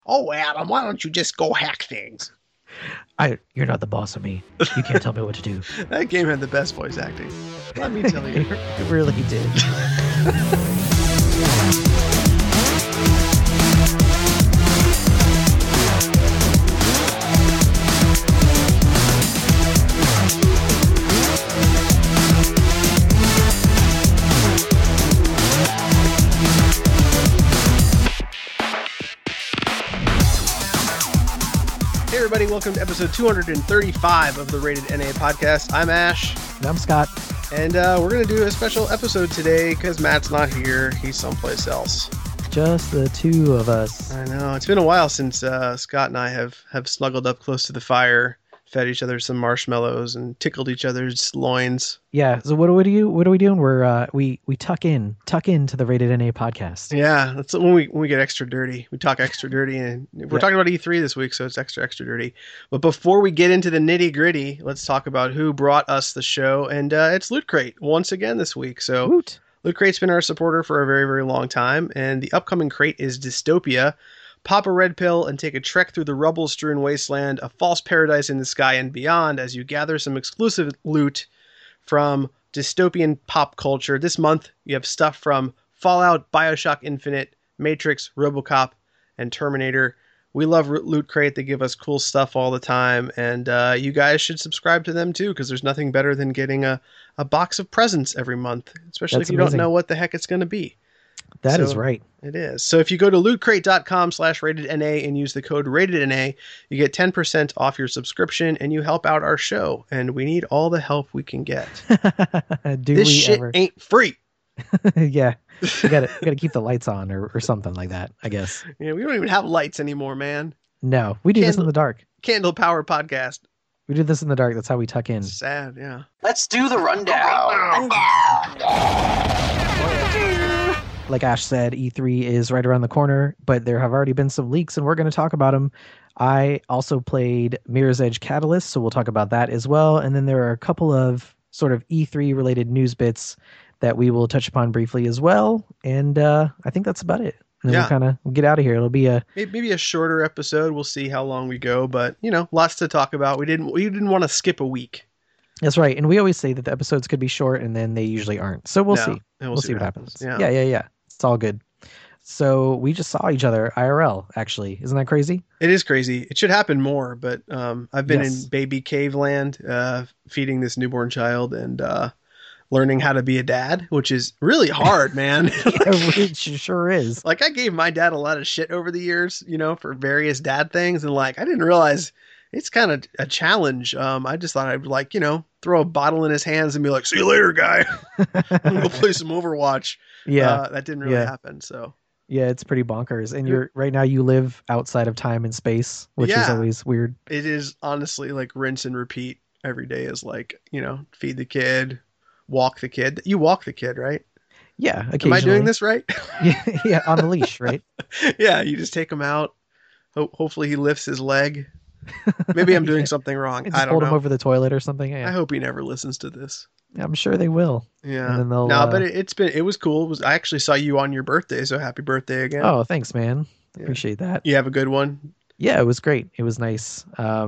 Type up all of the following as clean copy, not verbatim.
Oh, Adam, why don't you just go hack things? You're not the boss of me. You can't tell me what to do. That game had the best voice acting. Let me tell you. It really did. Hey everybody, welcome to episode 235 of the Rated NA podcast. I'm Ash. And I'm Scott. And we're going to do a special episode today because Matt's not here. He's someplace else. Just the two of us. I know. It's been a while since Scott and I have snuggled up close to the fire, fed each other some marshmallows, and tickled each other's loins. Yeah. So what are we doing? We're we tuck into the Rated NA podcast. Yeah, that's when we get extra dirty. We talk extra dirty, and we're talking about E3 this week, so it's extra dirty. But before we get into the nitty gritty, let's talk about who brought us the show, and it's Loot Crate once again this week. So Woot. Loot Crate's been our supporter for a very, very long time, and the upcoming crate is Dystopia. Pop a red pill and take a trek through the rubble-strewn wasteland, a false paradise in the sky and beyond, as you gather some exclusive loot from dystopian pop culture. This month, you have stuff from Fallout, BioShock Infinite, Matrix, RoboCop, and Terminator. We love Loot Crate. They give us cool stuff all the time, and you guys should subscribe to them too, because there's nothing better than getting a box of presents every month, especially if you don't know what the heck it's going to be. That is right. It is. So if you go to lootcrate.com/ratedNA and use the code ratedNA, you get 10% off your subscription and you help out our show. And we need all the help we can get. This shit ain't free. Yeah. You gotta keep the lights on or something like that, I guess. Yeah, we don't even have lights anymore, man. No, we do this in the dark. Candle Power Podcast. We do this in the dark. That's how we tuck in. Sad, yeah. Let's do the rundown. Like Ash said, E3 is right around the corner, but there have already been some leaks, and we're going to talk about them. I also played Mirror's Edge Catalyst, so we'll talk about that as well. And then there are a couple of sort of E3-related news bits that we will touch upon briefly as well. And I think that's about it. And then we'll kind of get out of here. It'll be maybe a shorter episode. We'll see how long we go, but lots to talk about. We didn't want to skip a week. That's right. And we always say that the episodes could be short, and then they usually aren't. So we'll see. We'll see what happens. Yeah. It's all good. So we just saw each other IRL, actually. Isn't that crazy? It is crazy. It should happen more, but I've been in baby cave land, feeding this newborn child and learning how to be a dad, which is really hard, man. It sure is. Like, I gave my dad a lot of shit over the years, for various dad things, and I didn't realize it's kind of a challenge. I just thought I'd throw a bottle in his hands and be like, "See you later, guy." I'm gonna go play some Overwatch. Yeah, that didn't really happen. So yeah, it's pretty bonkers. And right now you live outside of time and space, which is always weird. It is honestly like rinse and repeat. Every day is feed the kid, walk the kid. You walk the kid, right? Yeah. Occasionally. Am I doing this right? Yeah, on the leash, right? Yeah, you just take him out. Hopefully he lifts his leg. Maybe I'm doing something wrong. I don't know. Hold him over the toilet or something. Yeah. I hope he never listens to this. I'm sure they will. Yeah. And then they'll, but it was cool. I actually saw you on your birthday, so happy birthday again. Oh, thanks, man. Yeah. Appreciate that. You have a good one? Yeah, it was great. It was nice.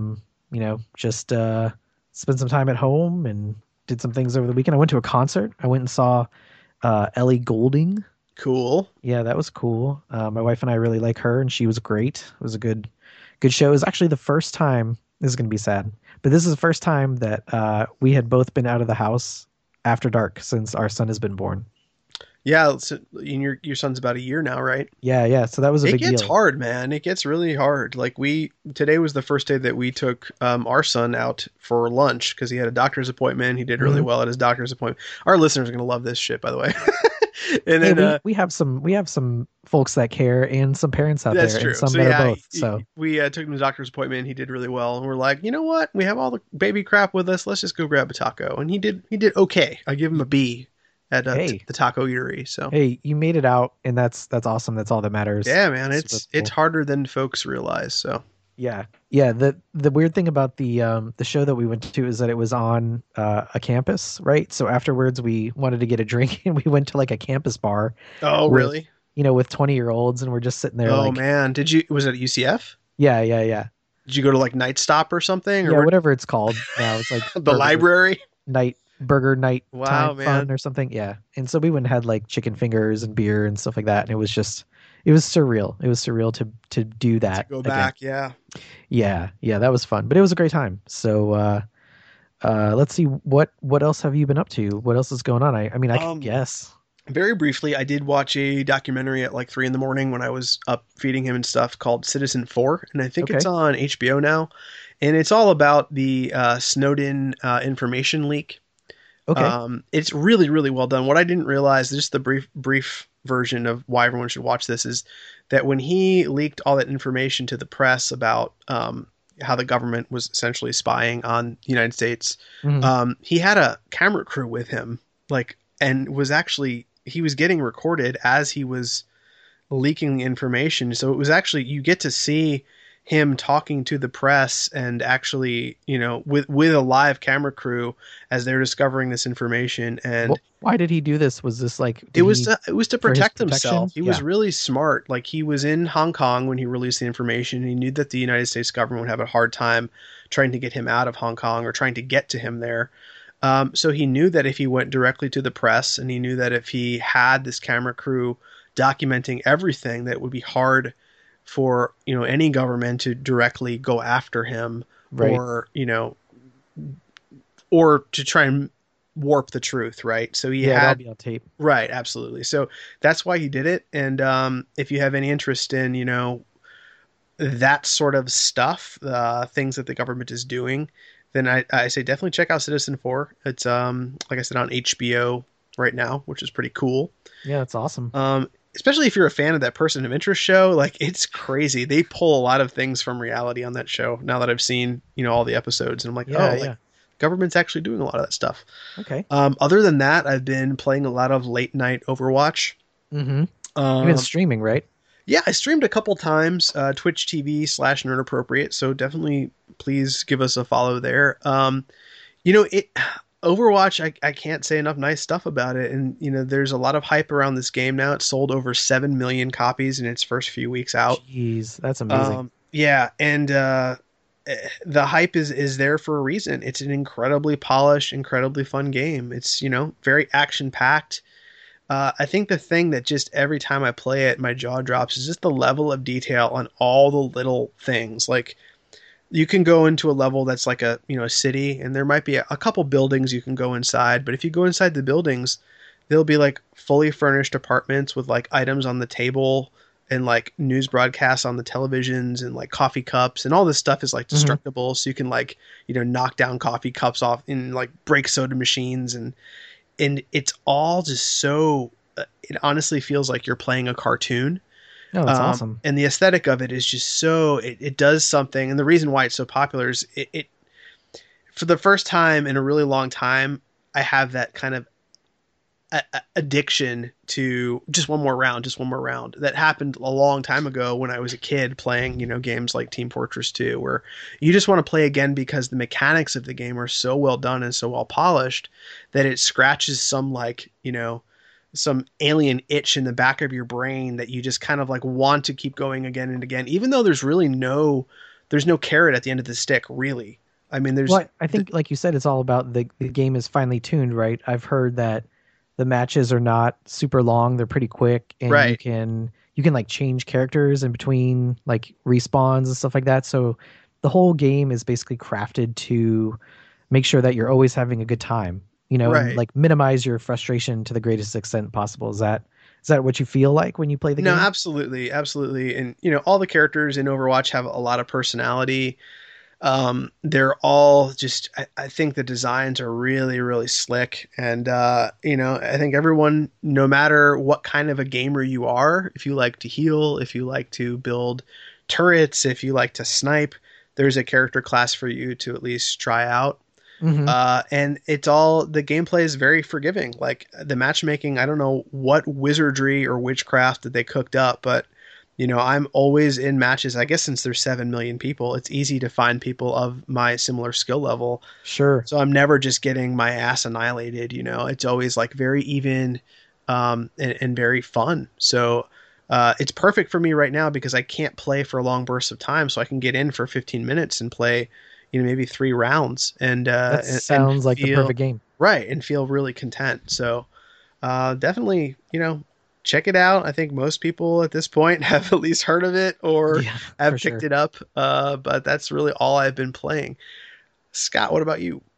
Just spent some time at home and did some things over the weekend. I went to a concert. I went and saw Ellie Goulding. Cool. Yeah, that was cool. My wife and I really like her, and she was great. It was a good show. It was actually the first time, this is going to be sad, but this is the first time that we had both been out of the house after dark since our son has been born. Yeah, so, and your son's about a year now, right? Yeah. So that was a big deal. It gets hard, man. It gets really hard. Today was the first day that we took our son out for lunch because he had a doctor's appointment. He did really well at his doctor's appointment. Our listeners are going to love this shit, by the way. And then we have some folks that care and some parents out that's there true. And some that are both. So we took him to the doctor's appointment. And he did really well, and we're like, you know what? We have all the baby crap with us. Let's just go grab a taco. And he did okay. I give him a B at the taco eatery. So hey, you made it out, and that's awesome. That's all that matters. Yeah, man. It's harder than folks realize. So yeah. The weird thing about the show that we went to is that it was on a campus, right? So afterwards, we wanted to get a drink, and we went to a campus bar. Oh, really? with 20-year-olds, and we're just sitting there Oh like, man, was it at UCF? yeah, yeah, yeah, Did you go to like Night Stop or something, or yeah, whatever it's called now. It's like the library? burger night Wow, time fun man. or something. Yeah, and so we went and had like chicken fingers and beer and stuff like that, and it was surreal. It was surreal to do To that go again. back, yeah. Yeah, yeah, that was fun, but it was a great time. So let's see, what else have you been up to? What else is going on? I mean, I could Um, guess. Very briefly, I did watch a documentary at like 3 in the morning when I was up feeding him and stuff called Citizen 4, and I think it's Okay. on HBO now, and it's all about the Snowden information leak. Okay. It's really, really well done. What I didn't realize, just the brief version of why everyone should watch this, is that when he leaked all that information to the press about how the government was essentially spying on the United States, Hmm. he had a camera crew with him, like, and was actually he was getting recorded as he was leaking the information. So it was actually, you get to see him talking to the press and actually, with a live camera crew as they're discovering this information. And Why did he do this? Was this like, it did was he, to, it was to for his protect protection? himself. He was Yeah. really smart. Like, he was in Hong Kong when he released the information. He knew that the United States government would have a hard time trying to get him out of Hong Kong or trying to get to him there. So he knew that if he went directly to the press, and he knew that if he had this camera crew documenting everything, that it would be hard for any government to directly go after him, Right. or to try and warp the truth, right? So he Yeah, it'll all had be on tape. right, absolutely. So that's why he did it. And if you have any interest in that sort of stuff, things that the government is doing, then I say definitely check out Citizen 4. It's like I said, on HBO right now, which is pretty cool. Yeah, that's awesome. Especially if you're a fan of that Person of Interest show, like, it's crazy. They pull a lot of things from reality on that show. Now that I've seen all the episodes, and I'm like, Yeah, oh, like, yeah. government's actually doing a lot of that stuff. Okay. Other than that, I've been playing a lot of late night Overwatch. Mm-hmm. You've been Um, streaming, right? yeah, I streamed a couple times, Twitch TV/Nerd Appropriate. So definitely, please give us a follow there. It Overwatch, I can't say enough nice stuff about it. And there's a lot of hype around this game now. It's sold over 7 million copies in its first few weeks out. Jeez, that's amazing. Yeah, and the hype is there for a reason. It's an incredibly polished, incredibly fun game. It's very action packed. I think the thing that just every time I play it, my jaw drops, is just the level of detail on all the little things. Like, you can go into a level that's like a city, and there might be a couple buildings you can go inside. But if you go inside the buildings, there'll be like fully furnished apartments with like items on the table, and like news broadcasts on the televisions, and like coffee cups, and all this stuff is like Hmm. destructible. So you can like knock down coffee cups off, and like break soda machines, and it's all just so. It honestly feels like you're playing a cartoon. No, that's awesome. And the aesthetic of it is just so, it does something. And the reason why it's so popular is it for the first time in a really long time, I have that kind of addiction to just one more round. That happened a long time ago when I was a kid playing games like Team Fortress 2, where you just want to play again because the mechanics of the game are so well done and so well polished that it scratches some, like, some alien itch in the back of your brain, that you just kind of like want to keep going again and again, even though there's no carrot at the end of the stick, really. I mean, Well, I think, like you said, it's all about the game is finely tuned, right? I've heard that the matches are not super long; they're pretty quick, and right. you can like change characters in between like respawns and stuff like that. So the whole game is basically crafted to make sure that you're always having a good time, and Right. like minimize your frustration to the greatest extent possible. Is that what you feel like when you play the No, game? absolutely, absolutely. And all the characters in Overwatch have a lot of personality. They're all just, I think the designs are really, really slick. And, I think everyone, no matter what kind of a gamer you are, if you like to heal, if you like to build turrets, if you like to snipe, there's a character class for you to at least try out. Hmm. And the gameplay is very forgiving. Like, the matchmaking, I don't know what wizardry or witchcraft that they cooked up, but I'm always in matches. I guess since there's 7 million people, it's easy to find people of my similar skill level. Sure. So I'm never just getting my ass annihilated. It's always like very even, and very fun. So It's perfect for me right now because I can't play for long bursts of time, so I can get in for 15 minutes and play, maybe 3 rounds That and sounds like the feel perfect game. right and feel really content. So definitely, check it out. I think most people at this point have at least heard of it or Yeah, for have picked sure. it up. But that's really all I've been playing. Scott, what about you?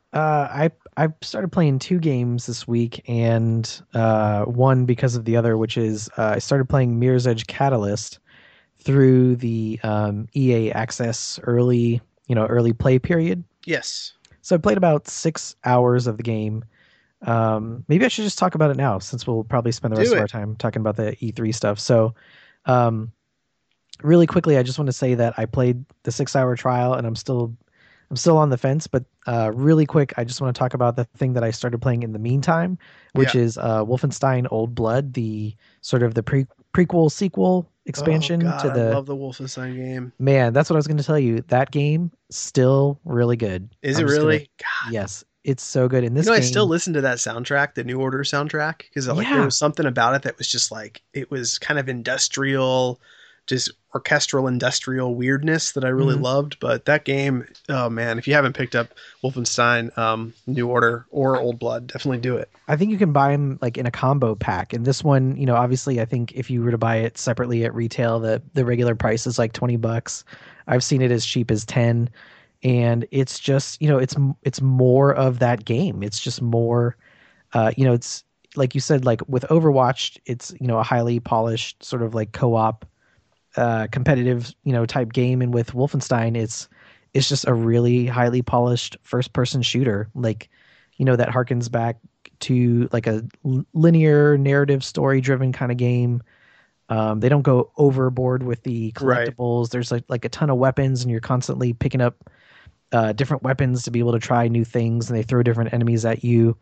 I started playing 2 games this week, and one because of the other, which is I started playing Mirror's Edge Catalyst through the EA Access early play period. Yes, So I played about 6 hours of the game. Maybe I should just talk about it now, since we'll probably spend the rest do of our it. time talking about the E3 stuff. So, um, really quickly, I just want to say that I played the 6 hour trial, and I'm still on the fence. But really quick, I just want to talk about the thing that I started playing in the meantime, which Yeah. is Wolfenstein Old Blood, the sort of the prequel sequel Oh expansion God, to I the love the Wolfenstein game. man. That's what I was going to tell you. That game still really good. Is it I'm just gonna really? God. yes, it's so good in this I still game. listen to that soundtrack, the New Order soundtrack, because like there Yeah. was something about it that was just like it was kind of industrial, just orchestral industrial weirdness that I really Mhm. loved. But that game, oh man, if you haven't picked up Wolfenstein, New Order or Old Blood, definitely do it. I think you can buy them like in a combo pack. And this one, obviously, I think if you were to buy it separately at retail, the regular price is like $20. I've seen it as cheap as 10, and it's just, it's more of that game. It's just more, it's like you said, like with Overwatch, it's a highly polished sort of like co-op, competitive, type game, and with Wolfenstein, it's just a really highly polished first person shooter, like that harkens back to like a linear narrative story driven kind of game. They don't go overboard with the Right. collectibles. There's like a ton of weapons, and you're constantly picking up different weapons to be able to try new things, and they throw different enemies at you.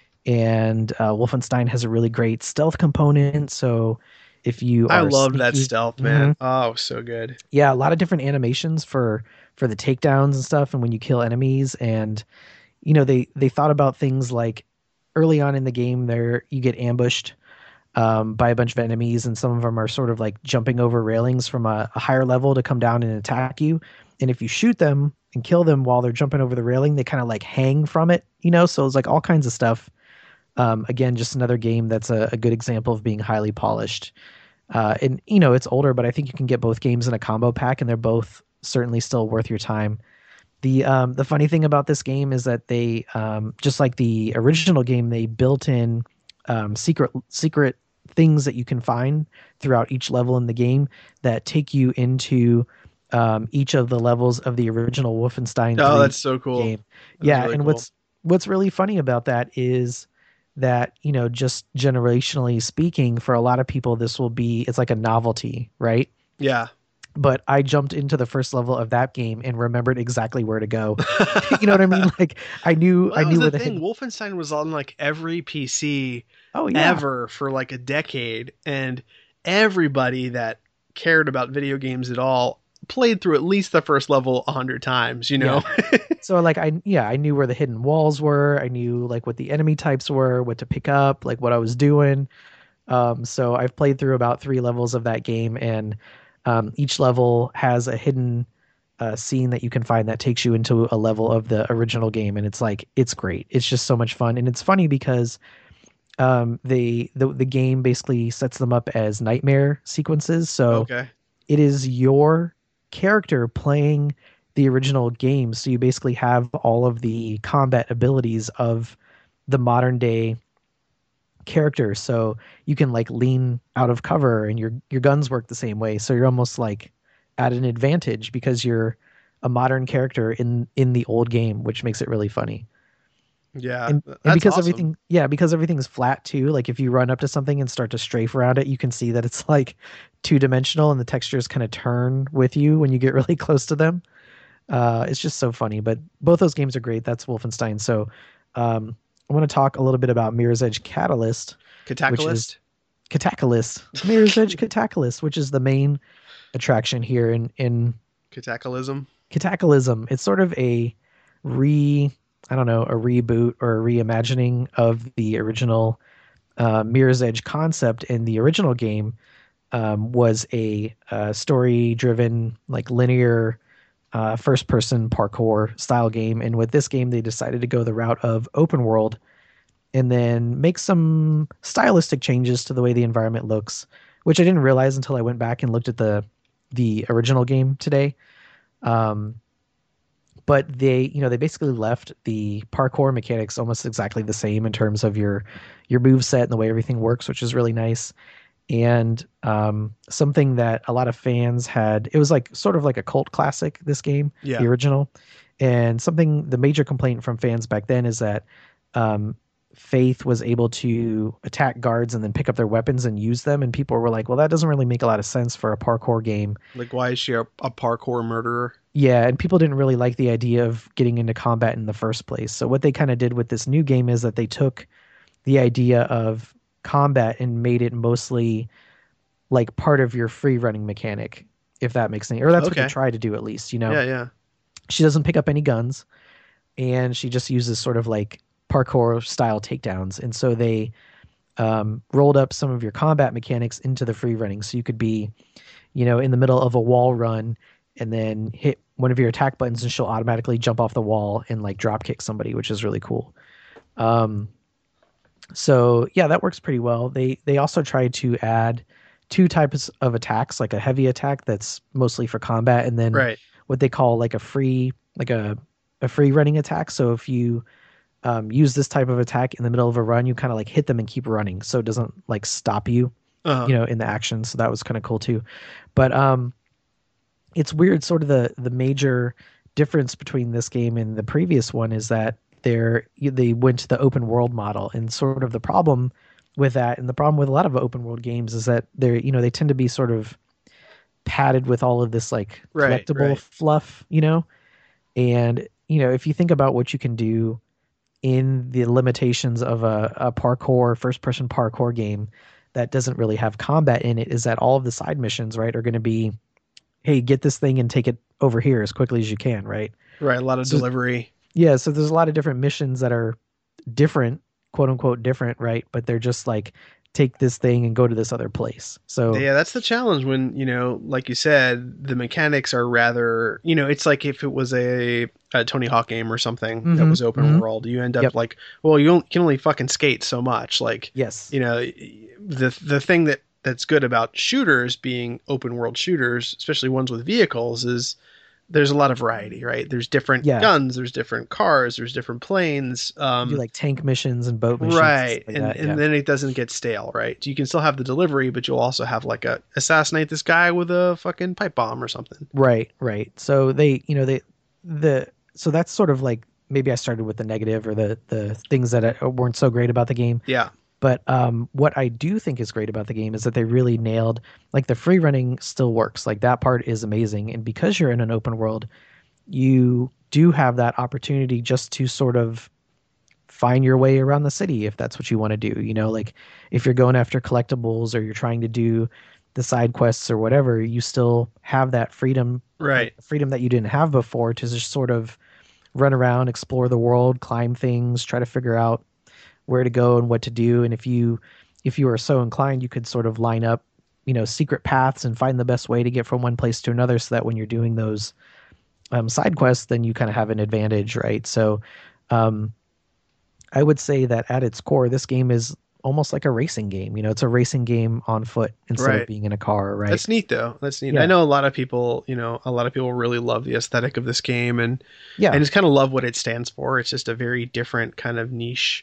And Wolfenstein has a really great stealth component. So if you I are loved that sneaky, stealth, man. Oh, so good. yeah, a lot of different animations for the takedowns and stuff, and when you kill enemies. And they thought about things like early on in the game, there you get ambushed by a bunch of enemies, and some of them are sort of like jumping over railings from a higher level to come down and attack you. And if you shoot them and kill them while they're jumping over the railing, they kind of like hang from it, so it's like all kinds of stuff. Again, just another game that's a good example of being highly polished. And it's older, but I think you can get both games in a combo pack, and they're both certainly still worth your time. The funny thing about this game is that they, just like the original game, they built in secret things that you can find throughout each level in the game that take you into each of the levels of the original Wolfenstein Oh, 3 that's so cool. game. That is Yeah, really and cool. what's really funny about that is that, just generationally speaking, for a lot of people, it's like a novelty, right? Yeah. But I jumped into the first level of that game and remembered exactly where to go. You know what I mean? Like Well, I that was knew the where the thing. hidden. Wolfenstein was on like every PC Oh yeah. ever for like a decade, and everybody that cared about video games at all played through at least the first level 100 times. Yeah. So like I knew where the hidden walls were. I knew like what the enemy types were, what to pick up, like what I was doing. So I've played through about 3 levels of that game, and each level has a hidden scene that you can find that takes you into a level of the original game, and it's great. It's just so much fun, and it's funny because the game basically sets them up as nightmare sequences. So Okay. it is your character playing the original game, so you basically have all of the combat abilities of the modern day character. So you can like lean out of cover, and your guns work the same way, so you're almost like at an advantage because you're a modern character in the old game, which makes it really funny. Yeah, And that's because awesome. everything's flat too, like if you run up to something and start to strafe around it, you can see that it's like two-dimensional, and the textures kind of turn with you when you get really close to them. It's just so funny. But both those games are great. That's Wolfenstein. So I want to talk a little bit about Mirror's Edge Catalyst, which is Cataclysm. Cataclylist. Mirror's Edge Cataclylist, which is the main attraction here in Cataclysm. Cataclysm. It's sort of re I don't know, a reboot or a reimagining of the original Mirror's Edge concept in the original game. was a story-driven, like linear first-person parkour style game. And with this game, they decided to go the route of open world and then make some stylistic changes to the way the environment looks, which I didn't realize until I went back and looked at the original game today. Um, but they basically left the parkour mechanics almost exactly the same in terms of your move set and the way everything works, which is really nice. And something that a lot of fans had, it was like sort of like a cult classic, this game, Yeah. the original. And the major complaint from fans back then is that um, Faith was able to attack guards and then pick up their weapons and use them. And people were like, well, that doesn't really make a lot of sense for a parkour game. Like, why is she a parkour murderer? Yeah, and people didn't really like the idea of getting into combat in the first place. So what they kind of did with this new game is that they took the idea of combat and made it mostly like part of your free running mechanic, if that makes sense. Or that's what they Okay. try to do at least, Yeah, yeah. She doesn't pick up any guns and she just uses sort of like parkour style takedowns. And so they rolled up some of your combat mechanics into the free running. So you could be, in the middle of a wall run and then hit one of your attack buttons and she'll automatically jump off the wall and like drop kick somebody, which is really cool. So yeah, that works pretty well. They also tried to add two types of attacks, like a heavy attack that's mostly for combat, and then Right. what they call like a free running attack. So if you use this type of attack in the middle of a run, you kind of like hit them and keep running, so it doesn't like stop you, Uh-huh. in the action. So that was kind of cool too. But it's weird. Sort of the major difference between this game and the previous one is that they went to the open world model, and sort of the problem with that, and the problem with a lot of open world games is that they tend to be sort of padded with all of this like Right, collectible right. fluff, and if you think about what you can do in the limitations of a parkour first person parkour game that doesn't really have combat in it, is that all of the side missions, right, are going to be, hey, get this thing and take it over here as quickly as you can, right? Right. A lot of So delivery. yeah, so there's a lot of different missions that are different, quote unquote different, right? But they're just like, take this thing and go to this other place. So Yeah, that's the challenge when, like you said, the mechanics are rather, it's like if it was a Tony Hawk game or something that was open world, you end up Yep. like, well, can only fucking skate so much. Like, Yes. the thing that's good about shooters being open world shooters, especially ones with vehicles, is there's a lot of variety, right? There's different Yeah. guns, there's different cars, there's different planes. You do like tank missions and boat missions. Right, Like and that, yeah. then it doesn't get stale, right? You can still have the delivery, but you'll also have like a assassinate this guy with a fucking pipe bomb or something. Right, right. So so that's sort of like, maybe I started with the negative or the things that weren't so great about the game. Yeah, But what I do think is great about the game is that they really nailed, like, the free running still works. Like, that part is amazing. And because you're in an open world, you do have that opportunity just to sort of find your way around the city if that's what you want to do. Like, if you're going after collectibles or you're trying to do the side quests or whatever, you still have that freedom, right. like, freedom that you didn't have before, to just sort of run around, explore the world, climb things, try to figure out where to go and what to do. And if you are so inclined, you could sort of line up, secret paths and find the best way to get from one place to another, so that when you're doing those side quests, then you kind of have an advantage, right? So I would say that at its core, this game is almost like a racing game. It's a racing game on foot instead Right. of being in a car, right? That's neat though. That's neat. Yeah. I know a lot of people, really love the aesthetic of this game and Yeah. just kind of love what it stands for. It's just a very different kind of niche,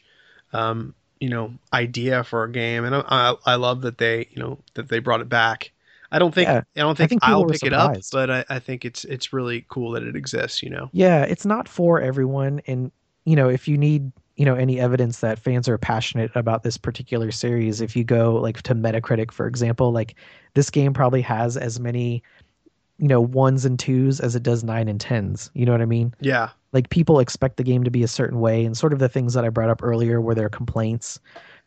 idea for a game, and I love that they brought it back. I don't think Yeah. I don't think think people I'll were pick it up, surprised. but I think it's really cool that it exists. Yeah, it's not for everyone. And, if you need, any evidence that fans are passionate about this particular series, if you go like to Metacritic, for example, like, this game probably has as many, ones and twos as it does nine and tens. You know what I mean? Yeah. Like, people expect the game to be a certain way, and sort of the things that I brought up earlier were their complaints.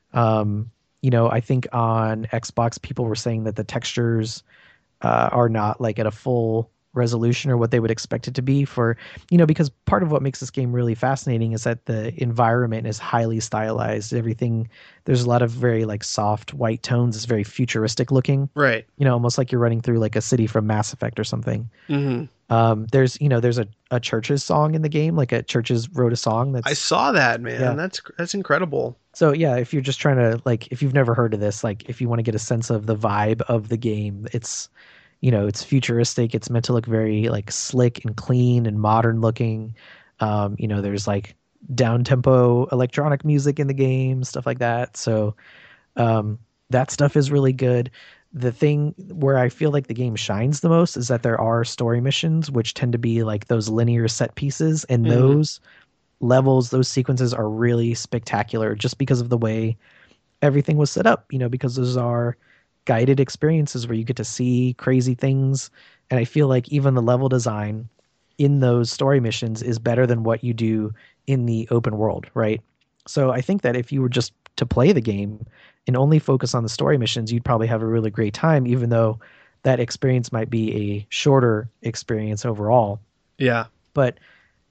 I think on Xbox, people were saying that the textures are not like at a full resolution or what they would expect it to be for, because part of what makes this game really fascinating is that the environment is highly stylized. Everything, there's a lot of very like soft white tones. It's very futuristic looking, Right. almost like you're running through like a city from Mass Effect or something. Mm-hmm. There's a Churches song in the game, like a Churches wrote a song I saw that, man. Yeah. That's incredible. So yeah, if you're just trying to like, if you've never heard of this, like if you want to get a sense of the vibe of the game, it's, it's futuristic. It's meant to look very like slick and clean and modern looking. There's like down tempo electronic music in the game, stuff like that. So that stuff is really good. The thing where I feel like the game shines the most is that there are story missions, which tend to be like those linear set pieces, and those levels, those sequences are really spectacular just because of the way everything was set up, because those are guided experiences where you get to see crazy things. And I feel like even the level design in those story missions is better than what you do in the open world, right? So I think that if you were just to play the game and only focus on the story missions, you'd probably have a really great time, even though that experience might be a shorter experience overall. Yeah. But,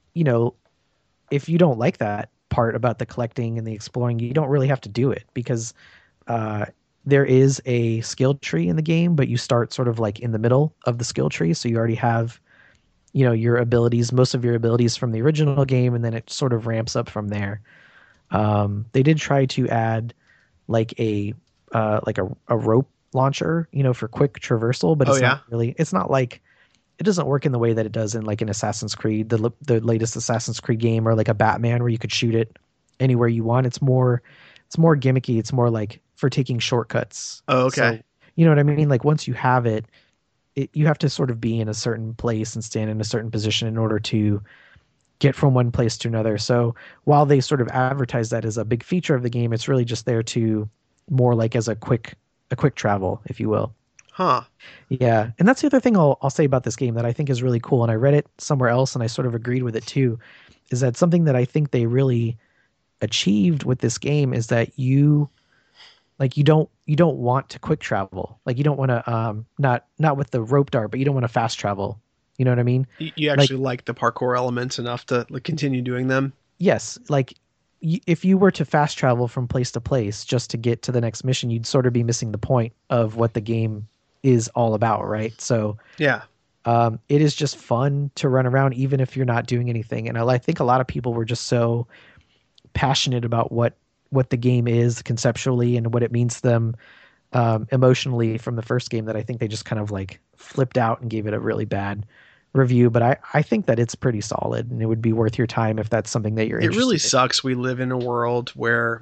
if you don't like that part about the collecting and the exploring, you don't really have to do it, because there is a skill tree in the game, but you start sort of like in the middle of the skill tree. So you already have, your abilities, most of your abilities from the original game, and then it sort of ramps up from there. They did try to add like a rope launcher, for quick traversal, but it's not like, it doesn't work in the way that it does in like an Assassin's Creed, the latest Assassin's Creed game, or like a Batman where you could shoot it anywhere you want. It's more gimmicky. It's more like for taking shortcuts. Oh, okay. So, you know what I mean? Like once you have it, you have to sort of be in a certain place and stand in a certain position in order to get from one place to another. So while they sort of advertise that as a big feature of the game, it's really just there to more like as a quick travel, if you will. Huh. Yeah. And that's the other thing I'll say about this game that I think is really cool. And I read it somewhere else and I sort of agreed with it too, is that something that I think they really achieved with this game is that you don't want to quick travel. Like you don't want to, not with the rope dart, but you don't want to fast travel. You know what I mean? You actually like the parkour elements enough to like continue doing them? Yes. Like if you were to fast travel from place to place just to get to the next mission, you'd sort of be missing the point of what the game is all about, right? So yeah, it is just fun to run around even if you're not doing anything. And I think a lot of people were just so passionate about what the game is conceptually and what it means to them emotionally from the first game that I think they just kind of like flipped out and gave it a really bad review. But I think that it's pretty solid and it would be worth your time if that's something that you're interested in. It really sucks we live in a world where,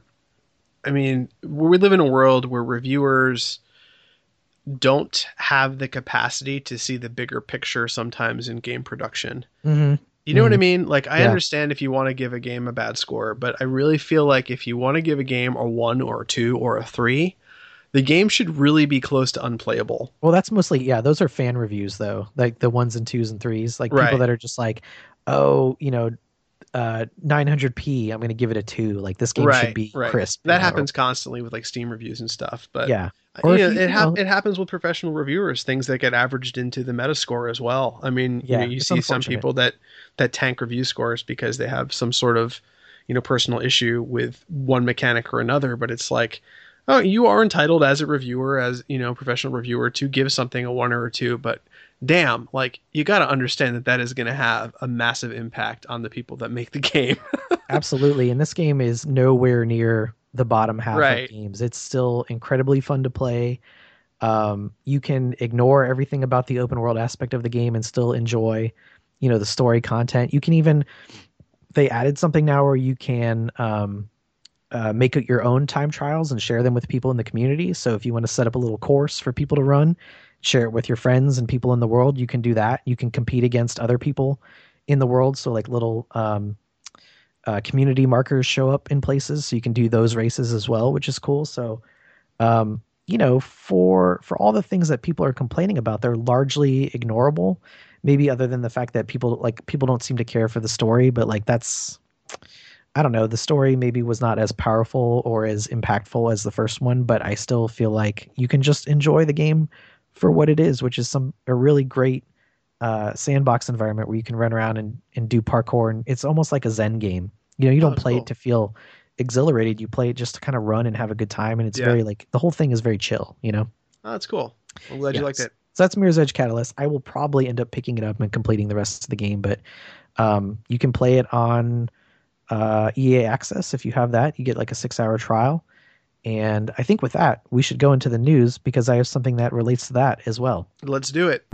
we live in a world where reviewers don't have the capacity to see the bigger picture sometimes in game production. Mm-hmm. You know what I mean? Like, I understand if you want to give a game a bad score, but I really feel like if you want to give a game a 1 or a 2 or a 3, the game should really be close to unplayable. Well, that's mostly, those are fan reviews though. Like the 1s and 2s and 3s, like people that are just like, oh, 900p, I'm going to give it a 2. Like this game should be crisp. That happens constantly with like Steam reviews and stuff, but or it happens with professional reviewers, things that get averaged into the Metascore as well. You see some people that tank review scores because they have some sort of, personal issue with one mechanic or another, but it's like, oh, you are entitled as a reviewer, as, professional reviewer, to give something a 1 or a 2, but damn, like you got to understand that is going to have a massive impact on the people that make the game. Absolutely. And this game is nowhere near the bottom half of games. It's still incredibly fun to play. You can ignore everything about the open world aspect of the game and still enjoy, the story content. You can even, they added something now where you can make your own time trials and share them with people in the community. So if you want to set up a little course for people to run, share it with your friends and people in the world, you can do that. You can compete against other people in the world. So like little community markers show up in places, so you can do those races as well, which is cool. So, for all the things that people are complaining about, they're largely ignorable. Maybe other than the fact that people don't seem to care for the story, but like that's, I don't know, the story maybe was not as powerful or as impactful as the first one, but I still feel like you can just enjoy the game for what it is, which is a really great sandbox environment where you can run around and do parkour, and it's almost like a Zen game. You Oh, don't that's play it cool. to feel exhilarated. You play it just to kind of run and have a good time, and it's Yeah. very like the whole thing is very chill. Oh, that's cool. I'm glad you liked Yes. it. So that's Mirror's Edge Catalyst. I will probably end up picking it up and completing the rest of the game, but you can play it on EA Access if you have that. You get like a 6-hour trial. And I think with that, we should go into the news because I have something that relates to that as well. Let's do it.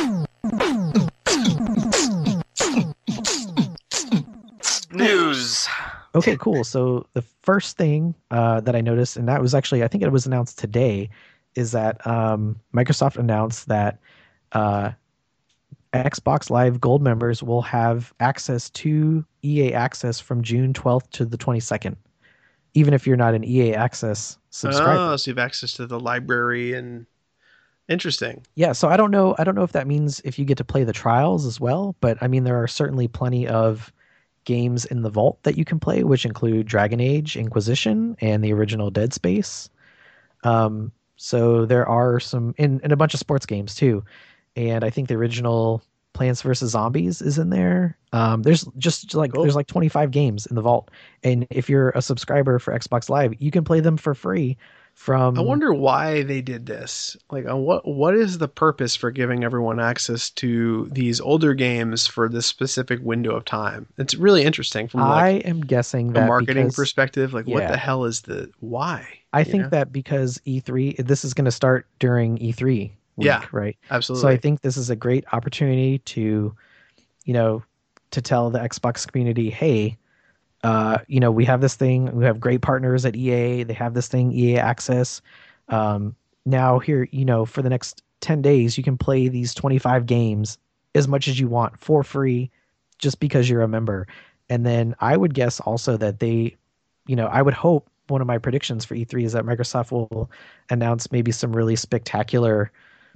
News. Okay, cool. So the first thing that I noticed, and that was actually, I think it was announced today, is that Microsoft announced that uh, Xbox Live Gold members will have access to EA Access from June 12th to the 22nd, even if you're not an EA Access subscriber. Oh, so you have access to the library and interesting. Yeah, so I don't know if that means if you get to play the trials as well, but I mean there are certainly plenty of games in the vault that you can play, which include Dragon Age Inquisition and the original Dead Space. So there are some and a bunch of sports games too. And I think the original Plants vs. Zombies is in there. There's just like Cool. there's like 25 games in the vault. And if you're a subscriber for Xbox Live, you can play them for free I from wonder why they did this. Like, what is the purpose for giving everyone access to these older games for this specific window of time? It's really interesting from I like am guessing a that marketing because perspective. Like, what the yeah, hell is the why? I You think know? that because E3, this is going to start during E3 Yeah, week, right? So I absolutely. think this is a great opportunity to, you know, to tell the Xbox community, hey, we have this thing, we have great partners at EA, they have this thing, EA Access. Um, Now here, for the next 10 days, you can play these 25 games as much as you want for free just because you're a member. And then I would guess also that I would hope one of my predictions for E3 is that Microsoft will announce maybe some really spectacular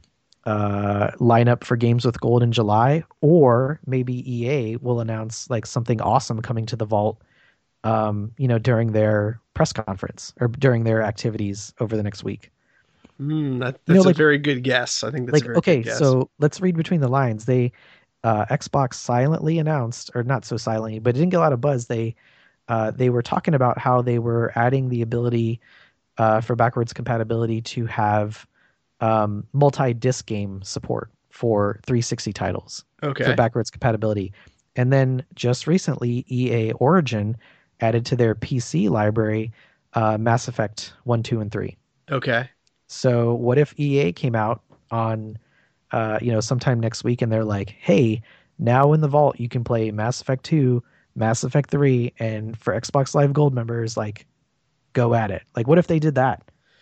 lineup for games with gold in July, or maybe EA will announce like something awesome coming to the vault, during their press conference or during their activities over the next week. You know, That's a like very good guess. I think that's a very good okay, guess. so let's read between the lines. They Xbox silently announced, or not so silently, but it didn't get a lot of buzz. They were talking about how they were adding the ability for backwards compatibility to have multi-disc game support for 360 titles for Okay. backwards compatibility. And then just recently, EA Origin added to their PC library Mass Effect 1, 2, and 3. Okay. So what if EA came out on sometime next week and they're like, hey, now in the vault you can play Mass Effect 2, Mass Effect 3, and for Xbox Live Gold members, like, go at it. Like, what if they did that?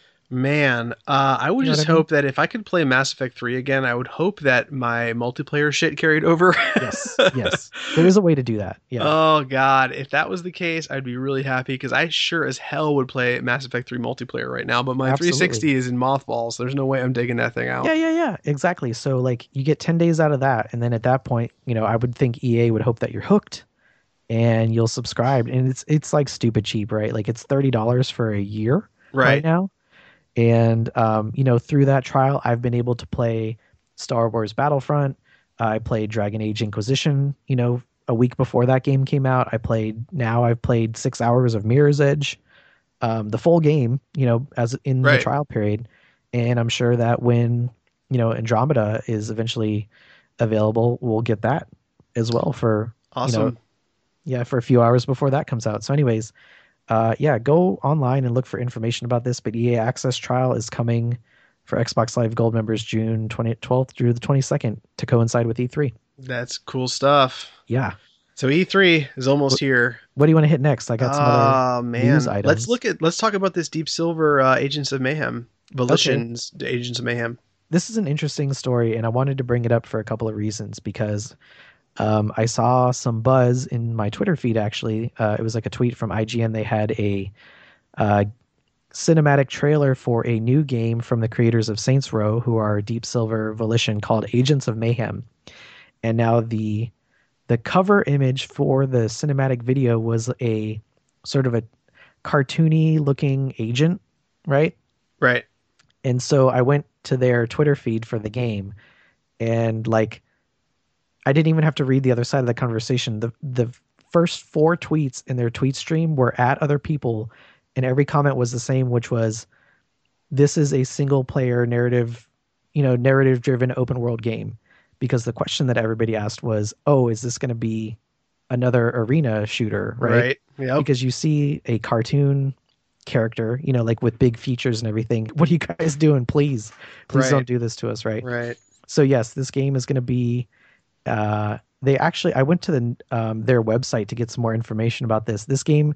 Man, I would You know what I just mean? hope that if I could play Mass Effect 3 again, I would hope that my multiplayer shit carried over. Yes, yes. There is a way to do that. Yeah, Oh God, if that was the case, I'd be really happy because I sure as hell would play Mass Effect 3 multiplayer right now, but my absolutely. 360 is in mothballs. There's no way I'm taking that thing Yeah, out. yeah, yeah, exactly. So like you get 10 days out of that, and then at that point, I would think EA would hope that you're hooked and you'll subscribe. And it's like stupid cheap, right? Like it's $30 for a year right Right. now. And through that trial, I've been able to play Star Wars Battlefront. I played Dragon Age Inquisition, a week before that game came out. I've played 6 hours of Mirror's Edge, the full game, as in the Right. trial period. And I'm sure that when, Andromeda is eventually available, we'll get that as well for, you know, Awesome. yeah, for a few hours before that comes out. So anyways, yeah, go online and look for information about this. But EA Access trial is coming for Xbox Live Gold members June 12th through the 22nd to coincide with E3. That's cool stuff. Yeah. So E3 is almost What, here. what do you want to hit next? I got some other Oh news man, items. let's talk about this Deep Silver Agents of Mayhem, Okay. Volition's Agents of Mayhem. This is an interesting story, and I wanted to bring it up for a couple of reasons because I saw some buzz in my Twitter feed, actually. It was like a tweet from IGN. They had a uh, cinematic trailer for a new game from the creators of Saints Row, who are Deep Silver Volition, called Agents of Mayhem. And now the cover image for the cinematic video was a sort of a cartoony looking agent, right? Right. And so I went to their Twitter feed for the game, and like I didn't even have to read the other side of the conversation. The first 4 tweets in their tweet stream were at other people, and every comment was the same, which was, "This is a single player narrative, narrative driven open world game." Because the question that everybody asked was, "Oh, is this going to be another arena shooter?" Right? Yep. Because you see a cartoon character, like with big features and everything. What are you guys doing? Please Right. don't do this to us, right? Right. So yes, this game is going to be. I went to their website to get some more information about this. This game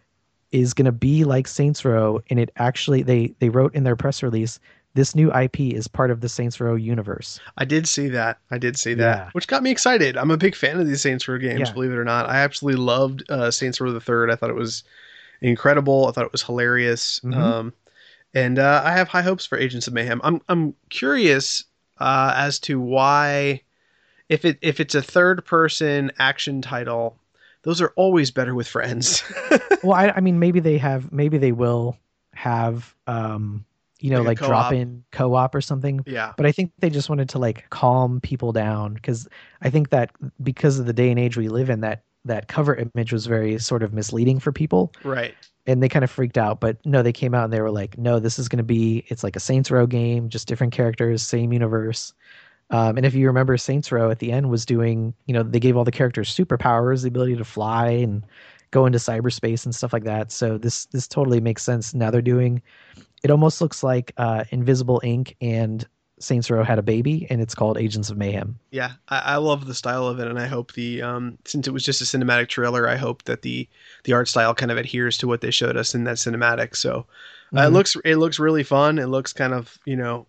is going to be like Saints Row, and it actually they wrote in their press release, this new IP is part of the Saints Row universe. I did see that. Yeah. Which got me excited. I'm a big fan of these Saints Row games, Yeah. believe it or not. I absolutely loved Saints Row the Third. I thought it was incredible. I thought it was hilarious. Mhm. And I have high hopes for Agents of Mayhem. I'm curious as to why, if it's a third person action title, those are always better with friends. Well, I mean, maybe they will have, Like a like co-op. drop in co-op or something. Yeah. But I think they just wanted to like calm people down, because I think that because of the day and age we live in, that cover image was very sort of misleading for people, Right. and they kind of freaked out. But no, they came out and they were like, no, this is going to be, it's like a Saints Row game, just different characters, same universe. And if you remember, Saints Row at the end was doing, they gave all the characters superpowers, the ability to fly and go into cyberspace and stuff like that. So this totally makes sense. Now they're doing, it almost looks like Invisible Ink and Saints Row had a baby, and it's called Agents of Mayhem. Yeah, I love the style of it, and I hope the since it was just a cinematic trailer, I hope that the art style kind of adheres to what they showed us in that cinematic. So Mhm. it looks really fun. It looks kind of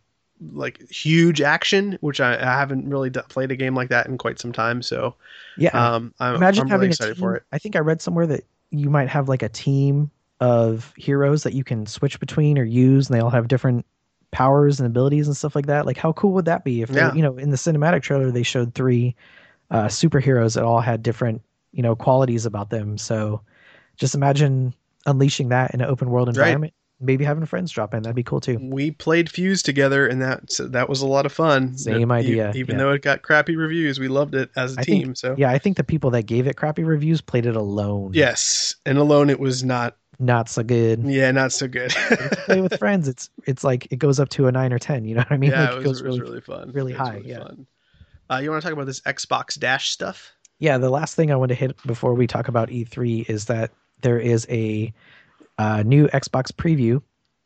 like huge action, which I haven't really played a game like that in quite some time. So Yeah. I'm Imagine really having a excited for team. it. I think I read somewhere that you might have like a team of heroes that you can switch between or use, and they all have different powers and abilities and stuff like that. Like, how cool would that be if Yeah. in the cinematic trailer they showed 3 superheroes that all had different, qualities about them. So just imagine unleashing that in an open world Right. environment. Maybe having friends drop in. That'd be cool too. We played Fuse together, and that was a lot of fun. Same idea. Even Yeah. though it got crappy reviews, we loved it as a I team. think, So yeah, I think the people that gave it crappy reviews played it alone. yes, and alone it was not. Not so good. Yeah, not so good. But if you play with friends, it's like it goes up to a 9 or 10. You know what I mean? Yeah, Like, it was really fun. really It was high. really Yeah. fun. You want to talk about this Xbox Dash stuff? Yeah. The last thing I want to hit before we talk about E3 is that there is a new Xbox preview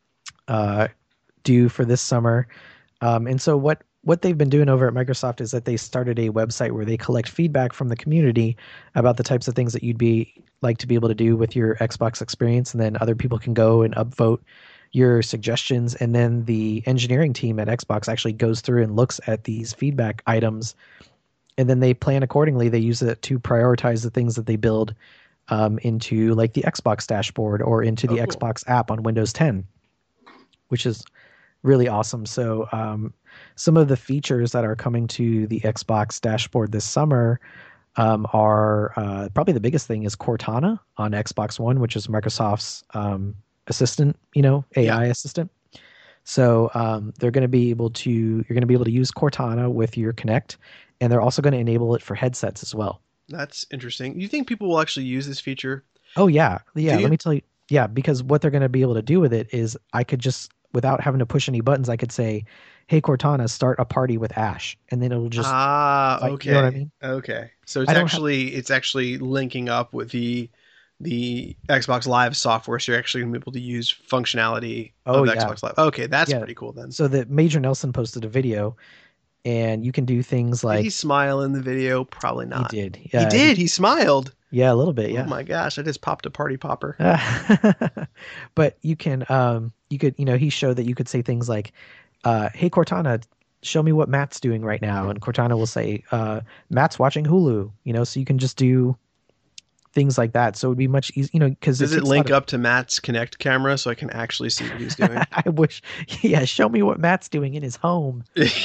due for this summer. And so what they've been doing over at Microsoft is that they started a website where they collect feedback from the community about the types of things that you'd be like to be able to do with your Xbox experience, and then other people can go and upvote your suggestions, and then the engineering team at Xbox actually goes through and looks at these feedback items, and then they plan accordingly. They use it to prioritize the things that they build into like the Xbox dashboard or into the cool. Xbox app on Windows 10, which is really awesome. So some of the features that are coming to the Xbox dashboard this summer are probably the biggest thing is Cortana on Xbox One, which is Microsoft's assistant, AI assistant. So you're going to be able to use Cortana with your Kinect, and they're also going to enable it for headsets as well. That's interesting. You think people will actually use this feature? Oh yeah. you? Let me tell you. Yeah, because what they're going to be able to do with it is I could just, without having to push any buttons, I could say, "Hey Cortana, start a party with Ash," and then it'll just. Okay. You know what I mean? Okay. So I don't it's actually linking up with the Xbox Live software, so you're actually gonna be able to use functionality Oh, of yeah. Xbox Live. Okay, that's Yeah. pretty cool then. So that Major Nelson posted a video, and you can do things Did like he smile in the video? Probably he not. did. He Yeah, did. He smiled. Yeah, a little bit. Yeah. Oh my gosh! I just popped a party popper. But you can, he showed that you could say things like, "Hey Cortana, show me what Matt's doing right now," and Cortana will say, "Matt's watching Hulu." So you can just do things like that. So it would be much easier, because Does it link up to Matt's Kinect camera so I can actually see what he's doing? I wish. Yeah, show me what Matt's doing in his home.